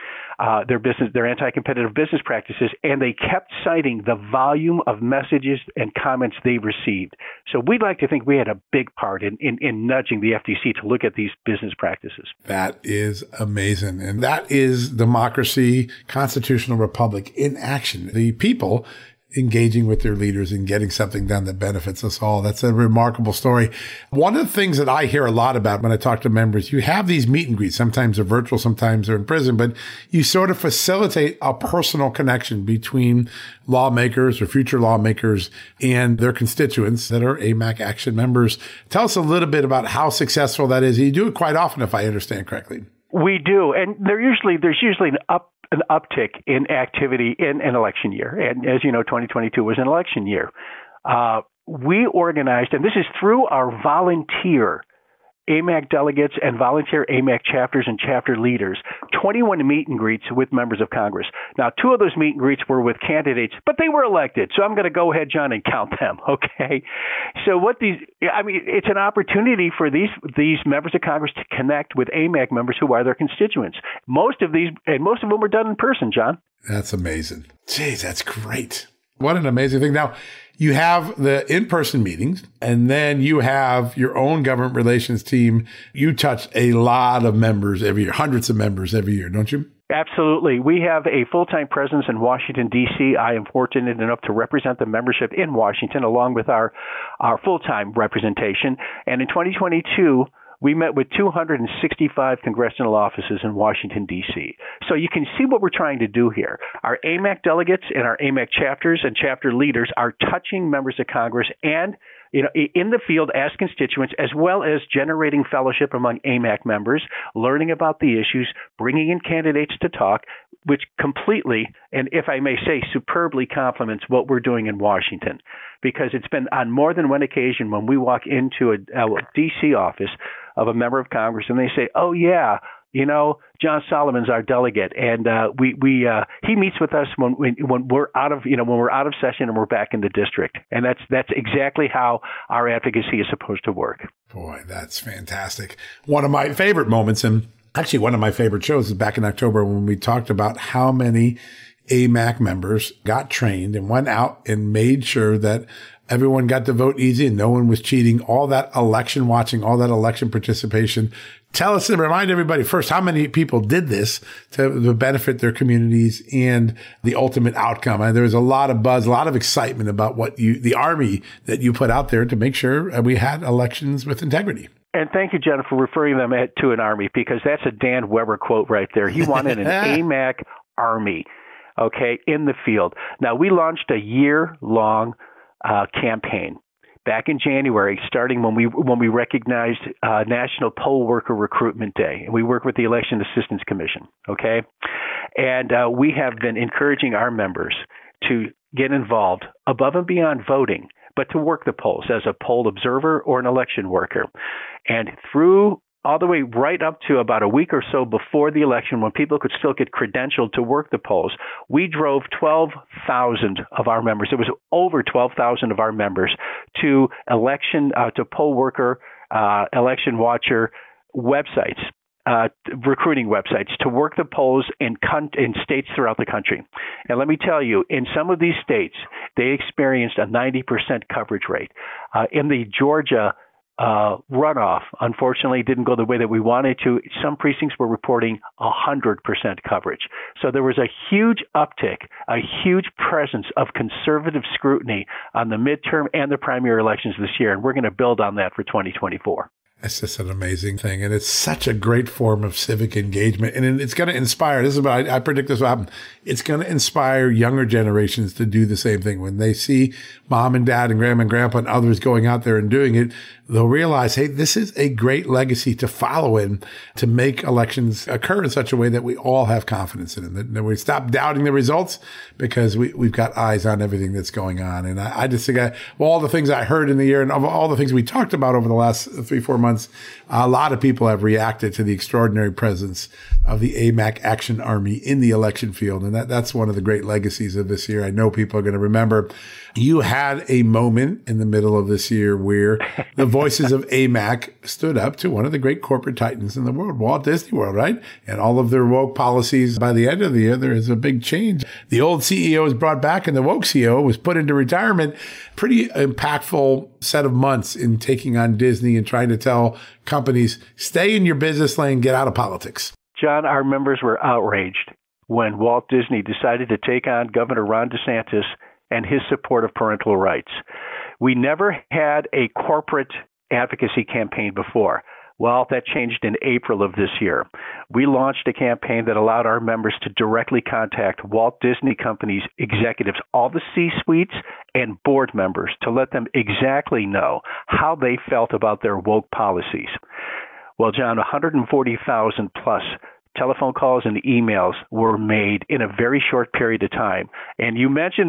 Their anti-competitive business practices, and they kept citing the volume of messages and comments they received. So we'd like to think we had a big part in nudging the FTC to look at these business practices. That is amazing. And that is democracy, constitutional republic in action. The people engaging with their leaders and getting something done that benefits us all. That's a remarkable story. One of the things that I hear a lot about when I talk to members, you have these meet and greets. Sometimes they're virtual, sometimes they're in prison, but you sort of facilitate a personal connection between lawmakers or future lawmakers and their constituents that are AMAC Action members. Tell us a little bit about how successful that is. You do it quite often, if I understand correctly. We do. And there's usually an uptick in activity in an election year. And as you know, 2022 was an election year. We organized, and this is through our volunteer AMAC delegates and volunteer AMAC chapters and chapter leaders, 21 meet and greets with members of Congress. Now, 2 of those meet and greets were with candidates, but they were elected. So I'm going to go ahead, John, and count them. Okay. So it's an opportunity for these members of Congress to connect with AMAC members who are their constituents. Most of them were done in person, John. That's amazing. Jeez, that's great. What an amazing thing. Now, you have the in-person meetings, and then you have your own government relations team. You touch a lot of members every year, hundreds of members every year, don't you? Absolutely. We have a full-time presence in Washington, D.C. I am fortunate enough to represent the membership in Washington along with our full-time representation. And in 2022, we met with 265 congressional offices in Washington, D.C. So you can see what we're trying to do here. Our AMAC delegates and our AMAC chapters and chapter leaders are touching members of Congress and in the field as constituents, as well as generating fellowship among AMAC members, learning about the issues, bringing in candidates to talk, which completely, and if I may say, superbly complements what we're doing in Washington. Because it's been on more than one occasion when we walk into a D.C. office of a member of Congress and they say, oh, yeah, John Solomon's our delegate, and he meets with us when we're out of session and we're back in the district, and that's exactly how our advocacy is supposed to work. Boy, that's fantastic. One of my favorite moments, and actually one of my favorite shows, is back in October when we talked about how many AMAC members got trained and went out and made sure that everyone got to vote easy and no one was cheating. All that election watching, all that election participation. Tell us and remind everybody first how many people did this to benefit their communities and the ultimate outcome. And there was a lot of buzz, a lot of excitement about the army that you put out there to make sure we had elections with integrity. And thank you, Jenna, for referring them to an army, because that's a Dan Weber quote right there. He wanted an AMAC army, okay, in the field. Now, we launched a year-long campaign back in January, starting when we recognized National Poll Worker Recruitment Day, and we work with the Election Assistance Commission. Okay, and we have been encouraging our members to get involved above and beyond voting, but to work the polls as a poll observer or an election worker, and through all the way right up to about a week or so before the election, when people could still get credentialed to work the polls, we drove 12,000 of our members. It was over 12,000 of our members to poll worker, election watcher websites, recruiting websites, to work the polls in states throughout the country. And let me tell you, in some of these states, they experienced a 90% coverage rate. In the Georgia runoff, unfortunately, didn't go the way that we wanted to. Some precincts were reporting 100% coverage. So there was a huge uptick, a huge presence of conservative scrutiny on the midterm and the primary elections this year. And we're going to build on that for 2024. It's just an amazing thing. And it's such a great form of civic engagement. And it's going to inspire, this is what I predict this will happen. It's going to inspire younger generations to do the same thing. When they see mom and dad and grandma and grandpa and others going out there and doing it, they'll realize, hey, this is a great legacy to follow in, to make elections occur in such a way that we all have confidence in them, that we stop doubting the results because we've got eyes on everything that's going on. And I just think all the things I heard in the year and of all the things we talked about over the last 3-4 months, a lot of people have reacted to the extraordinary presence of the AMAC Action Army in the election field. And that's one of the great legacies of this year. I know people are going to remember you had a moment in the middle of this year where the voices of AMAC stood up to one of the great corporate titans in the world, Walt Disney World, right? And all of their woke policies. By the end of the year, there is a big change. The old CEO was brought back and the woke CEO was put into retirement. Pretty impactful set of months in taking on Disney and trying to tell companies, stay in your business lane, get out of politics. John, our members were outraged when Walt Disney decided to take on Governor Ron DeSantis and his support of parental rights. We never had a corporate advocacy campaign before. Well, that changed in April of this year. We launched a campaign that allowed our members to directly contact Walt Disney Company's executives, all the C-suites and board members, to let them exactly know how they felt about their woke policies. Well, John, 140,000 plus telephone calls and emails were made in a very short period of time. And you mentioned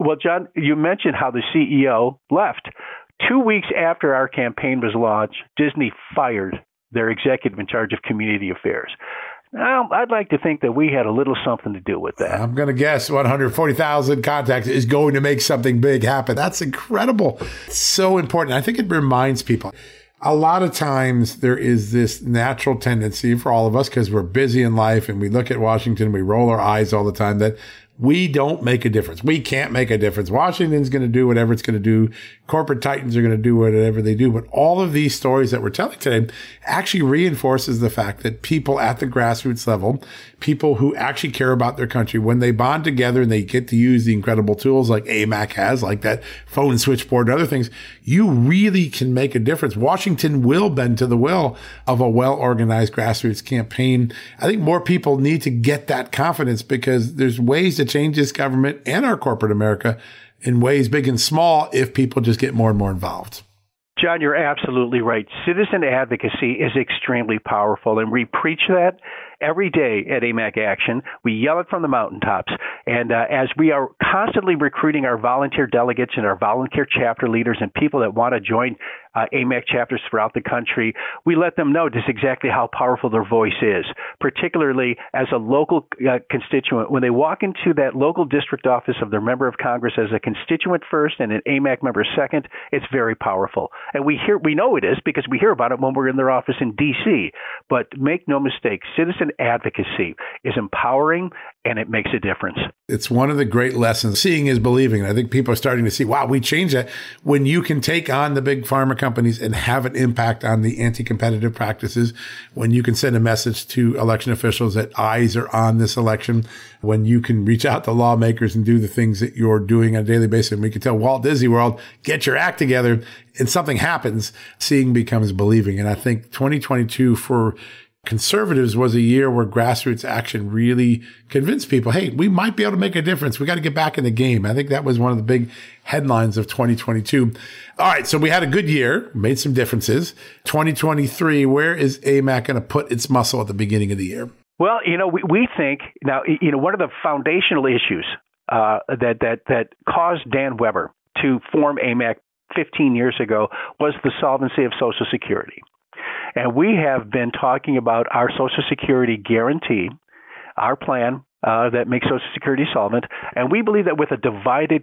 how the CEO left. 2 weeks after our campaign was launched, Disney fired their executive in charge of community affairs. Now, I'd like to think that we had a little something to do with that. I'm going to guess 140,000 contacts is going to make something big happen. That's incredible. It's so important. I think it reminds people. A lot of times there is this natural tendency for all of us, because we're busy in life and we look at Washington, we roll our eyes all the time, that we don't make a difference. We can't make a difference. Washington's going to do whatever it's going to do. Corporate titans are going to do whatever they do. But all of these stories that we're telling today actually reinforces the fact that people at the grassroots level, people who actually care about their country, when they bond together and they get to use the incredible tools like AMAC has, like that phone switchboard and other things, you really can make a difference. Washington will bend to the will of a well-organized grassroots campaign. I think more people need to get that confidence, because there's ways to change this government and our corporate America in ways big and small if people just get more and more involved. John, you're absolutely right. Citizen advocacy is extremely powerful, and we preach that every day at AMAC Action. We yell it from the mountaintops. And as we are constantly recruiting our volunteer delegates and our volunteer chapter leaders and people that want to join AMAC chapters throughout the country, we let them know just exactly how powerful their voice is, particularly as a local constituent. When they walk into that local district office of their member of Congress as a constituent first and an AMAC member second, it's very powerful. And we know it is because we hear about it when we're in their office in D.C. But make no mistake, citizen advocacy is empowering, and it makes a difference. It's one of the great lessons. Seeing is believing. And I think people are starting to see, wow, we changed that. When you can take on the big pharma companies and have an impact on the anti-competitive practices, when you can send a message to election officials that eyes are on this election, when you can reach out to lawmakers and do the things that you're doing on a daily basis, and we can tell Walt Disney World, get your act together, and something happens, seeing becomes believing. And I think 2022 for conservatives was a year where grassroots action really convinced people, hey, we might be able to make a difference. We got to get back in the game. I think that was one of the big headlines of 2022. All right, so we had a good year, made some differences. 2023, where is AMAC going to put its muscle at the beginning of the year? Well, we think now, one of the foundational issues that caused Dan Weber to form AMAC 15 years ago was the solvency of Social Security. And we have been talking about our Social Security guarantee, our plan that makes Social Security solvent. And we believe that with a divided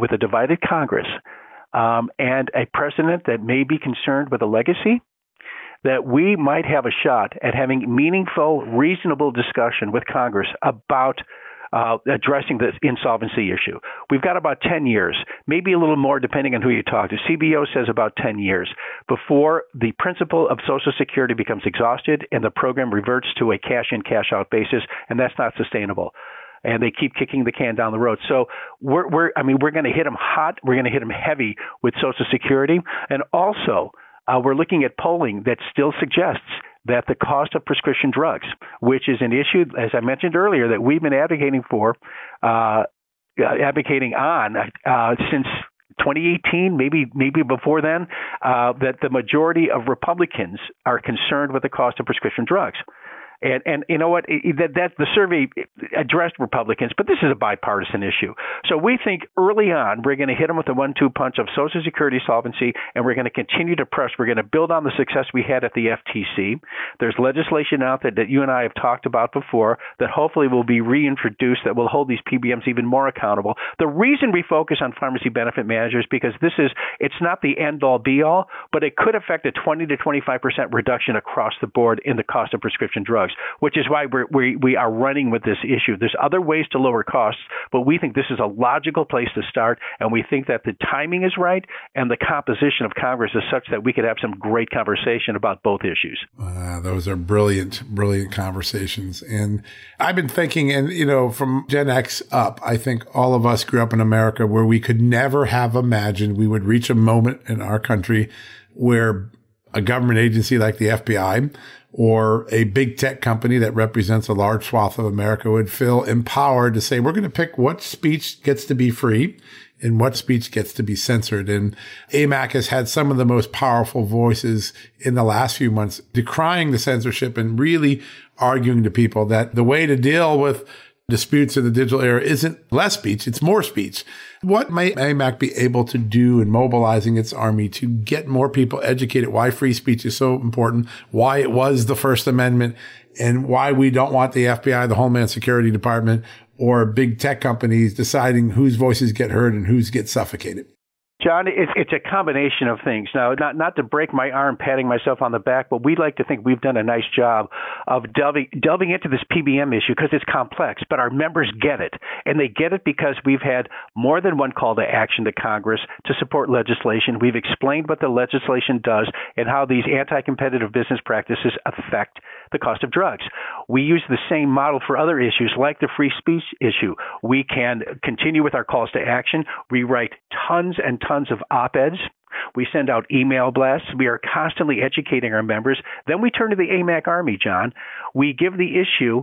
Congress and a president that may be concerned with a legacy, that we might have a shot at having meaningful, reasonable discussion with Congress about addressing the insolvency issue. We've got about 10 years, maybe a little more depending on who you talk to. CBO says about 10 years before the principle of Social Security becomes exhausted and the program reverts to a cash-in, cash-out basis, and that's not sustainable. And they keep kicking the can down the road. So we're going to hit them hot. We're going to hit them heavy with Social Security. And also, we're looking at polling that still suggests that the cost of prescription drugs, which is an issue, as I mentioned earlier, that we've been advocating on since 2018, maybe before then, that the majority of Republicans are concerned with the cost of prescription drugs. And you know what? That the survey addressed Republicans, but this is a bipartisan issue. So we think early on we're going to hit them with a 1-2 punch of Social Security solvency, and we're going to continue to press. We're going to build on the success we had at the FTC. There's legislation out there that you and I have talked about before that hopefully will be reintroduced that will hold these PBMs even more accountable. The reason we focus on pharmacy benefit managers because it's not the end-all be-all, but it could affect a 20 to 25% reduction across the board in the cost of prescription drugs, which is why we are running with this issue. There's other ways to lower costs, but we think this is a logical place to start, and we think that the timing is right and the composition of Congress is such that we could have some great conversation about both issues. Those are brilliant conversations. And I've been thinking, and from Gen X up, I think all of us grew up in America where we could never have imagined we would reach a moment in our country where a government agency like the FBI or a big tech company that represents a large swath of America would feel empowered to say, we're going to pick what speech gets to be free and what speech gets to be censored. And AMAC has had some of the most powerful voices in the last few months decrying the censorship and really arguing to people that the way to deal with disputes in the digital era isn't less speech, it's more speech. What might AMAC be able to do in mobilizing its army to get more people educated, why free speech is so important, why it was the First Amendment, and why we don't want the FBI, the Homeland Security Department, or big tech companies deciding whose voices get heard and whose get suffocated? John, it's a combination of things. Now, not to break my arm patting myself on the back, but we'd like to think we've done a nice job of delving into this PBM issue because it's complex, but our members get it. And they get it because we've had more than one call to action to Congress to support legislation. We've explained what the legislation does and how these anti-competitive business practices affect the cost of drugs. We use the same model for other issues like the free speech issue. We can continue with our calls to action. We write tons and tons of op-eds. We send out email blasts. We are constantly educating our members. Then we turn to the AMAC Army, John. We give the issue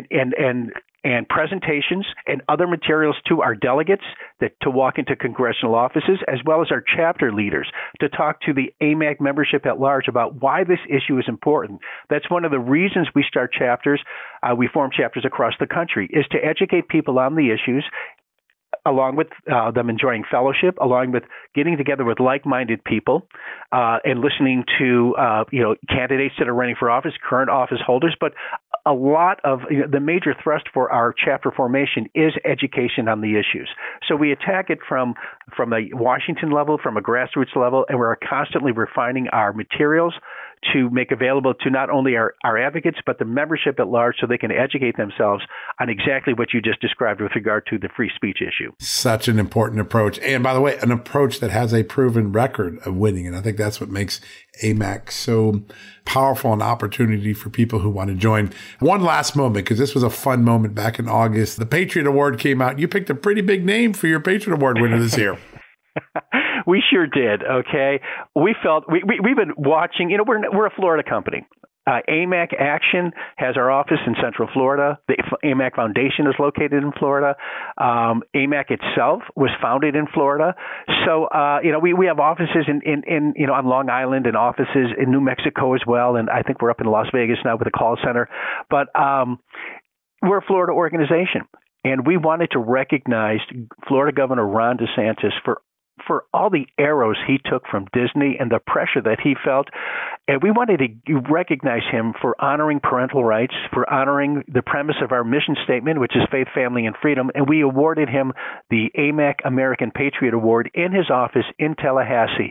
and presentations and other materials to our delegates to walk into congressional offices, as well as our chapter leaders to talk to the AMAC membership at large about why this issue is important. That's one of the reasons we start chapters. We form chapters across the country, is to educate people on the issues, along with them enjoying fellowship, along with getting together with like-minded people and listening to candidates that are running for office, current office holders. But a lot of the major thrust for our chapter formation is education on the issues. So we attack it from a Washington level, from a grassroots level, and we're constantly refining our materials to make available to not only our advocates, but the membership at large so they can educate themselves on exactly what you just described with regard to the free speech issue. Such an important approach. And by the way, an approach that has a proven record of winning. And I think that's what makes AMAC so powerful, an opportunity for people who want to join. One last moment, because this was a fun moment back in August. The Patriot Award came out. You picked a pretty big name for your Patriot Award winner this year. We sure did. Okay. We felt we've been watching, we're a Florida company. AMAC Action has our office in Central Florida. The AMAC Foundation is located in Florida. AMAC itself was founded in Florida. So, we have offices in on Long Island and offices in New Mexico as well. And I think we're up in Las Vegas now with a call center. But we're a Florida organization. And we wanted to recognize Florida Governor Ron DeSantis for all the arrows he took from Disney and the pressure that he felt. And we wanted to recognize him for honoring parental rights, for honoring the premise of our mission statement, which is faith, family, and freedom. And we awarded him the AMAC American Patriot Award in his office in Tallahassee.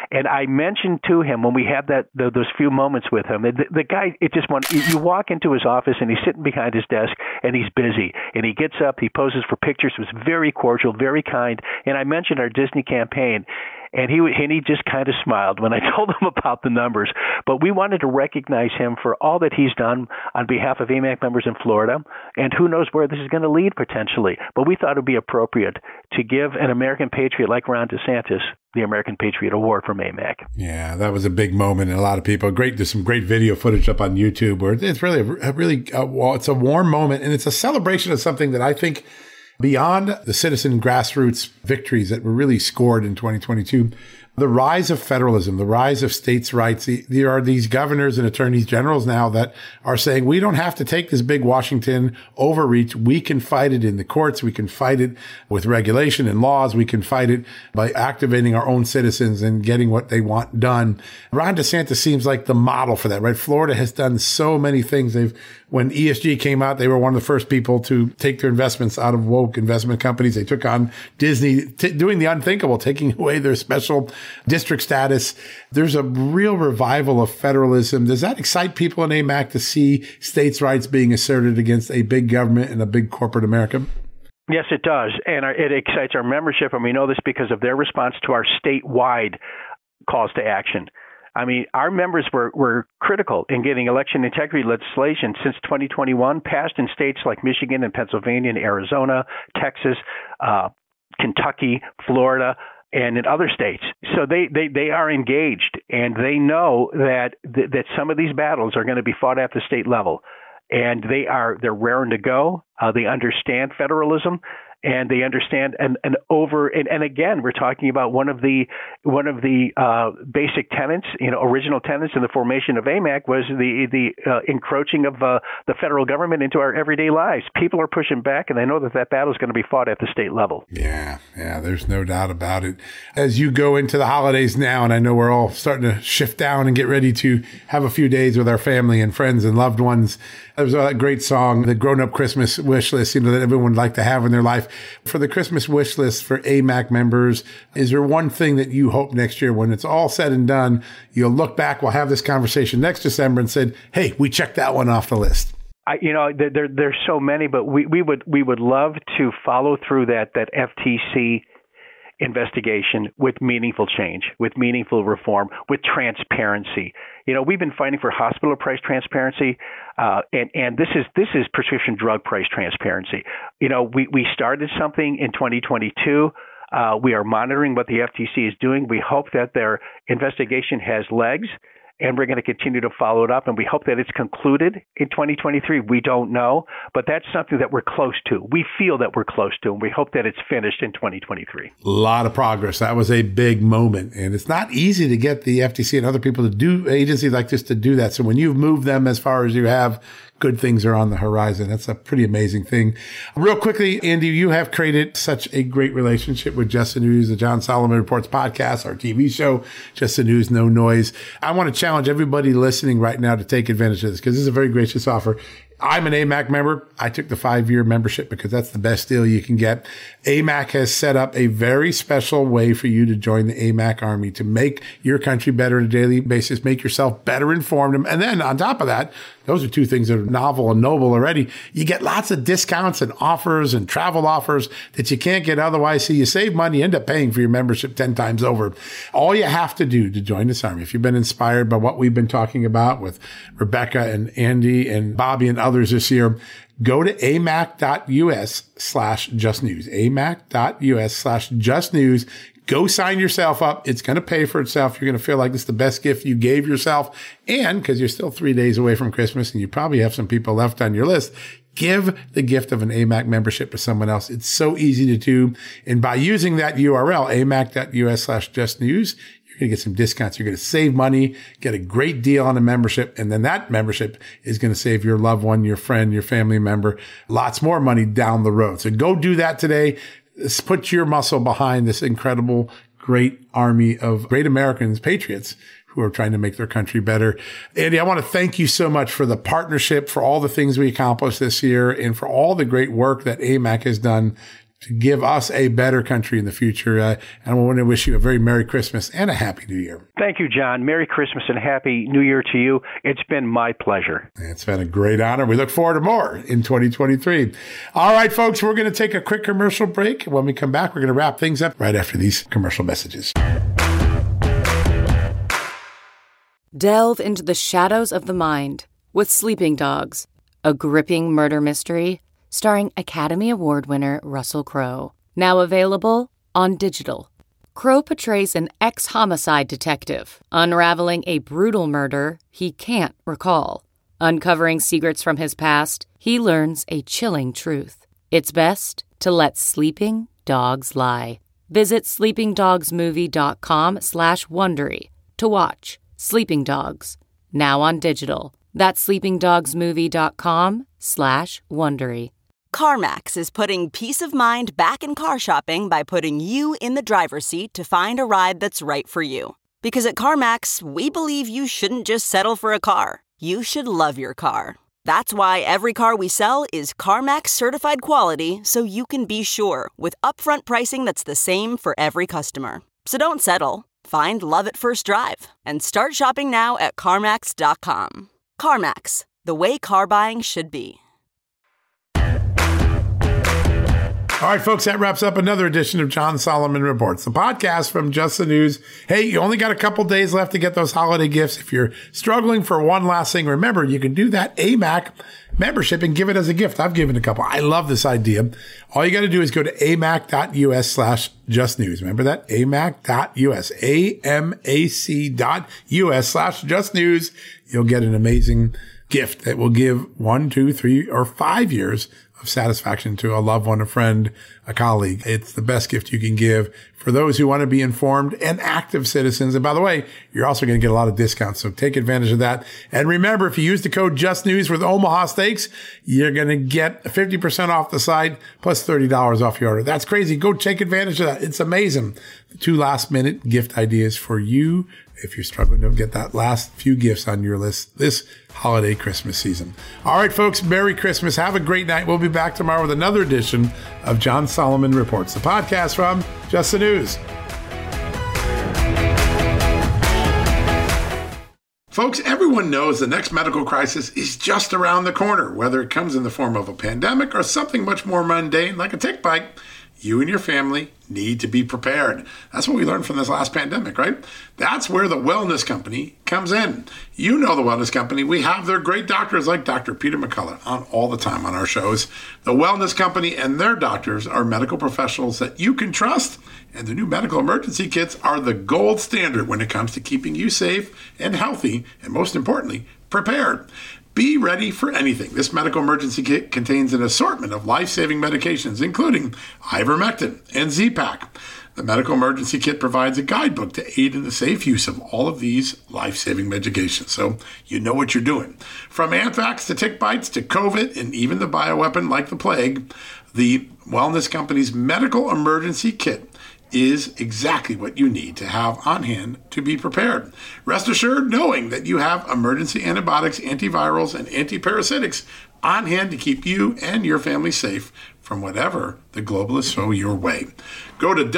And I mentioned to him when we had those few moments with him, the guy, you walk into his office and he's sitting behind his desk and he's busy. And he gets up, he poses for pictures, was very cordial, very kind. And I mentioned our Disney campaign. And he just kind of smiled when I told him about the numbers. But we wanted to recognize him for all that he's done on behalf of AMAC members in Florida. And who knows where this is going to lead potentially. But we thought it would be appropriate to give an American patriot like Ron DeSantis the American Patriot Award from AMAC. Yeah, that was a big moment. And a lot of people, there's some great video footage up on YouTube where it's really, it's a warm moment. And it's a celebration of something that I think, beyond the citizen grassroots victories that were really scored in 2022, the rise of federalism, the rise of states' rights. There are these governors and attorneys generals now that are saying, we don't have to take this big Washington overreach. We can fight it in the courts. We can fight it with regulation and laws. We can fight it by activating our own citizens and getting what they want done. Ron DeSantis seems like the model for that, right? Florida has done so many things. When ESG came out, they were one of the first people to take their investments out of woke investment companies. They took on Disney, doing the unthinkable, taking away their special district status. There's a real revival of federalism. Does that excite people in AMAC to see states' rights being asserted against a big government and a big corporate America? Yes, it does. And it excites our membership. And we know this because of their response to our statewide calls to action. I mean, our members were critical in getting election integrity legislation since 2021 passed in states like Michigan and Pennsylvania and Arizona, Texas, Kentucky, Florida, and in other states. So they are engaged, and they know that some of these battles are going to be fought at the state level. And they're raring to go. They understand federalism. And they understand, and again, we're talking about one of the basic tenets, original tenets in the formation of AMAC was the encroaching of the federal government into our everyday lives. People are pushing back, and they know that battle is going to be fought at the state level. Yeah, there's no doubt about it. As you go into the holidays now, and I know we're all starting to shift down and get ready to have a few days with our family and friends and loved ones. There's that great song, the grown-up Christmas wish list, that everyone would like to have in their life. For the Christmas wish list for AMAC members, is there one thing that you hope next year, when it's all said and done, you'll look back, we'll have this conversation next December and said, hey, we checked that one off the list? There's so many, but we would love to follow through that FTC investigation with meaningful change, with meaningful reform, with transparency. We've been fighting for hospital price transparency, and this is prescription drug price transparency. We started something in 2022. We are monitoring what the FTC is doing. We hope that their investigation has legs, and we're going to continue to follow it up, and we hope that it's concluded in 2023. We don't know, but that's something that we're close to. We feel that we're close to, and we hope that it's finished in 2023. A lot of progress. That was a big moment, and it's not easy to get the FTC and other people to do, agencies like this to do that. So when you've moved them as far as you have, good things are on the horizon. That's a pretty amazing thing. Real quickly, Andy, you have created such a great relationship with Just the News, the John Solomon Reports podcast, our TV show, Just the News, No Noise. I want to challenge everybody listening right now to take advantage of this, because this is a very gracious offer. I'm an AMAC member. I took the 5-year membership because that's the best deal you can get. AMAC has set up a very special way for you to join the AMAC Army, to make your country better on a daily basis, make yourself better informed. And then on top of that, those are two things that are novel and noble already. You get lots of discounts and offers and travel offers that you can't get otherwise. So you save money, end up paying for your membership 10 times over. All you have to do to join this Army, if you've been inspired by what we've been talking about with Rebecca and Andy and Bobby and others this year, go to amac.us/justnews, amac.us/justnews. Go sign yourself up. It's going to pay for itself. You're going to feel like it's the best gift you gave yourself. And because you're still 3 days away from Christmas and you probably have some people left on your list, give the gift of an AMAC membership to someone else. It's so easy to do. And by using that URL, amac.us/justnews, you're going to get some discounts. You're going to save money, get a great deal on a membership. And then that membership is going to save your loved one, your friend, your family member, lots more money down the road. So go do that today. Put your muscle behind this incredible, great army of great Americans, patriots, who are trying to make their country better. Andy, I want to thank you so much for the partnership, for all the things we accomplished this year, and for all the great work that AMAC has done to give us a better country in the future. And I want to wish you a very Merry Christmas and a Happy New Year. Thank you, John. Merry Christmas and Happy New Year to you. It's been my pleasure. It's been a great honor. We look forward to more in 2023. All right, folks, we're going to take a quick commercial break. When we come back, we're going to wrap things up right after these commercial messages. Delve into the shadows of the mind with Sleeping Dogs, a gripping murder mystery starring Academy Award winner Russell Crowe. Now available on digital. Crowe portrays an ex-homicide detective unraveling a brutal murder he can't recall. Uncovering secrets from his past, he learns a chilling truth. It's best to let sleeping dogs lie. Visit sleepingdogsmovie.com/Wondery to watch Sleeping Dogs, now on digital. That's sleepingdogsmovie.com/Wondery. CarMax is putting peace of mind back in car shopping by putting you in the driver's seat to find a ride that's right for you. Because at CarMax, we believe you shouldn't just settle for a car. You should love your car. That's why every car we sell is CarMax certified quality, so you can be sure with upfront pricing that's the same for every customer. So don't settle. Find love at first drive and start shopping now at CarMax.com. CarMax, the way car buying should be. All right, folks, that wraps up another edition of John Solomon Reports, the podcast from Just the News. Hey, you only got a couple days left to get those holiday gifts. If you're struggling for one last thing, remember, you can do that AMAC membership and give it as a gift. I've given a couple. I love this idea. All you got to do is go to amac.us/justnews. Remember that? amac.us, amac.us/justnews. You'll get an amazing gift that will give 1, 2, 3, or 5 years of satisfaction to a loved one, a friend, a colleague. It's the best gift you can give for those who want to be informed and active citizens. And by the way, you're also going to get a lot of discounts. So take advantage of that. And remember, if you use the code JustNews with Omaha Steaks, you're going to get 50% off the site plus $30 off your order. That's crazy. Go take advantage of that. It's amazing. 2 last-minute gift ideas for you if you're struggling to get that last few gifts on your list this holiday Christmas season. All right, folks, Merry Christmas. Have a great night. We'll be back tomorrow with another edition of John Solomon Reports, the podcast from Just the News. Folks, everyone knows the next medical crisis is just around the corner, whether it comes in the form of a pandemic or something much more mundane like a tick bite. You and your family need to be prepared. That's what we learned from this last pandemic, right? That's where the Wellness Company comes in. You know the Wellness Company. We have their great doctors like Dr. Peter McCullough on all the time on our shows. The Wellness Company and their doctors are medical professionals that you can trust, and the new medical emergency kits are the gold standard when it comes to keeping you safe and healthy, and most importantly, prepared. Be ready for anything. This medical emergency kit contains an assortment of life-saving medications, including ivermectin and Z-Pak. The medical emergency kit provides a guidebook to aid in the safe use of all of these life-saving medications, so you know what you're doing. From anthrax to tick bites to COVID and even the bioweapon like the plague, the Wellness Company's medical emergency kit is exactly what you need to have on hand to be prepared. Rest assured knowing that you have emergency antibiotics, antivirals, and antiparasitics on hand to keep you and your family safe from whatever the globalists throw your way. Go to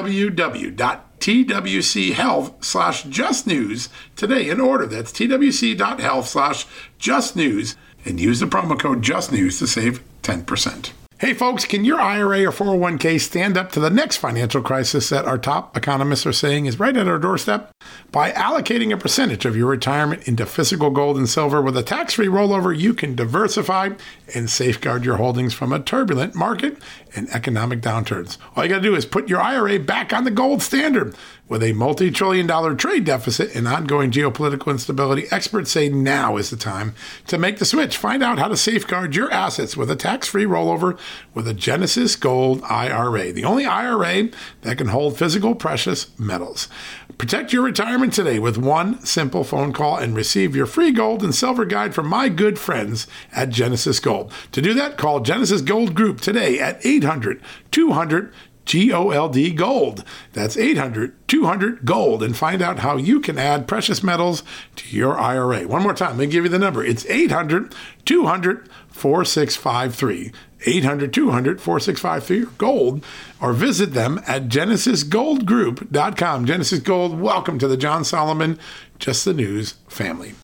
www.twchealth/justnews today and order. That's twc.health/justnews and use the promo code JustNews to save 10%. Hey folks, can your IRA or 401k stand up to the next financial crisis that our top economists are saying is right at our doorstep? By allocating a percentage of your retirement into physical gold and silver with a tax-free rollover, you can diversify and safeguard your holdings from a turbulent market and economic downturns. All you got to do is put your IRA back on the gold standard. With a multi-trillion-dollar trade deficit and ongoing geopolitical instability, experts say now is the time to make the switch. Find out how to safeguard your assets with a tax-free rollover with a Genesis Gold IRA, the only IRA that can hold physical precious metals. Protect your retirement today with one simple phone call and receive your free gold and silver guide from my good friends at Genesis Gold. To do that, call Genesis Gold Group today at 800-200-2727. GOLD Gold. That's 800-200-GOLD, and find out how you can add precious metals to your IRA. One more time, let me give you the number. It's 800-200-4653. 800-200-4653 or gold, or visit them at GenesisGoldGroup.com. Genesis Gold, welcome to the John Solomon Just the News family.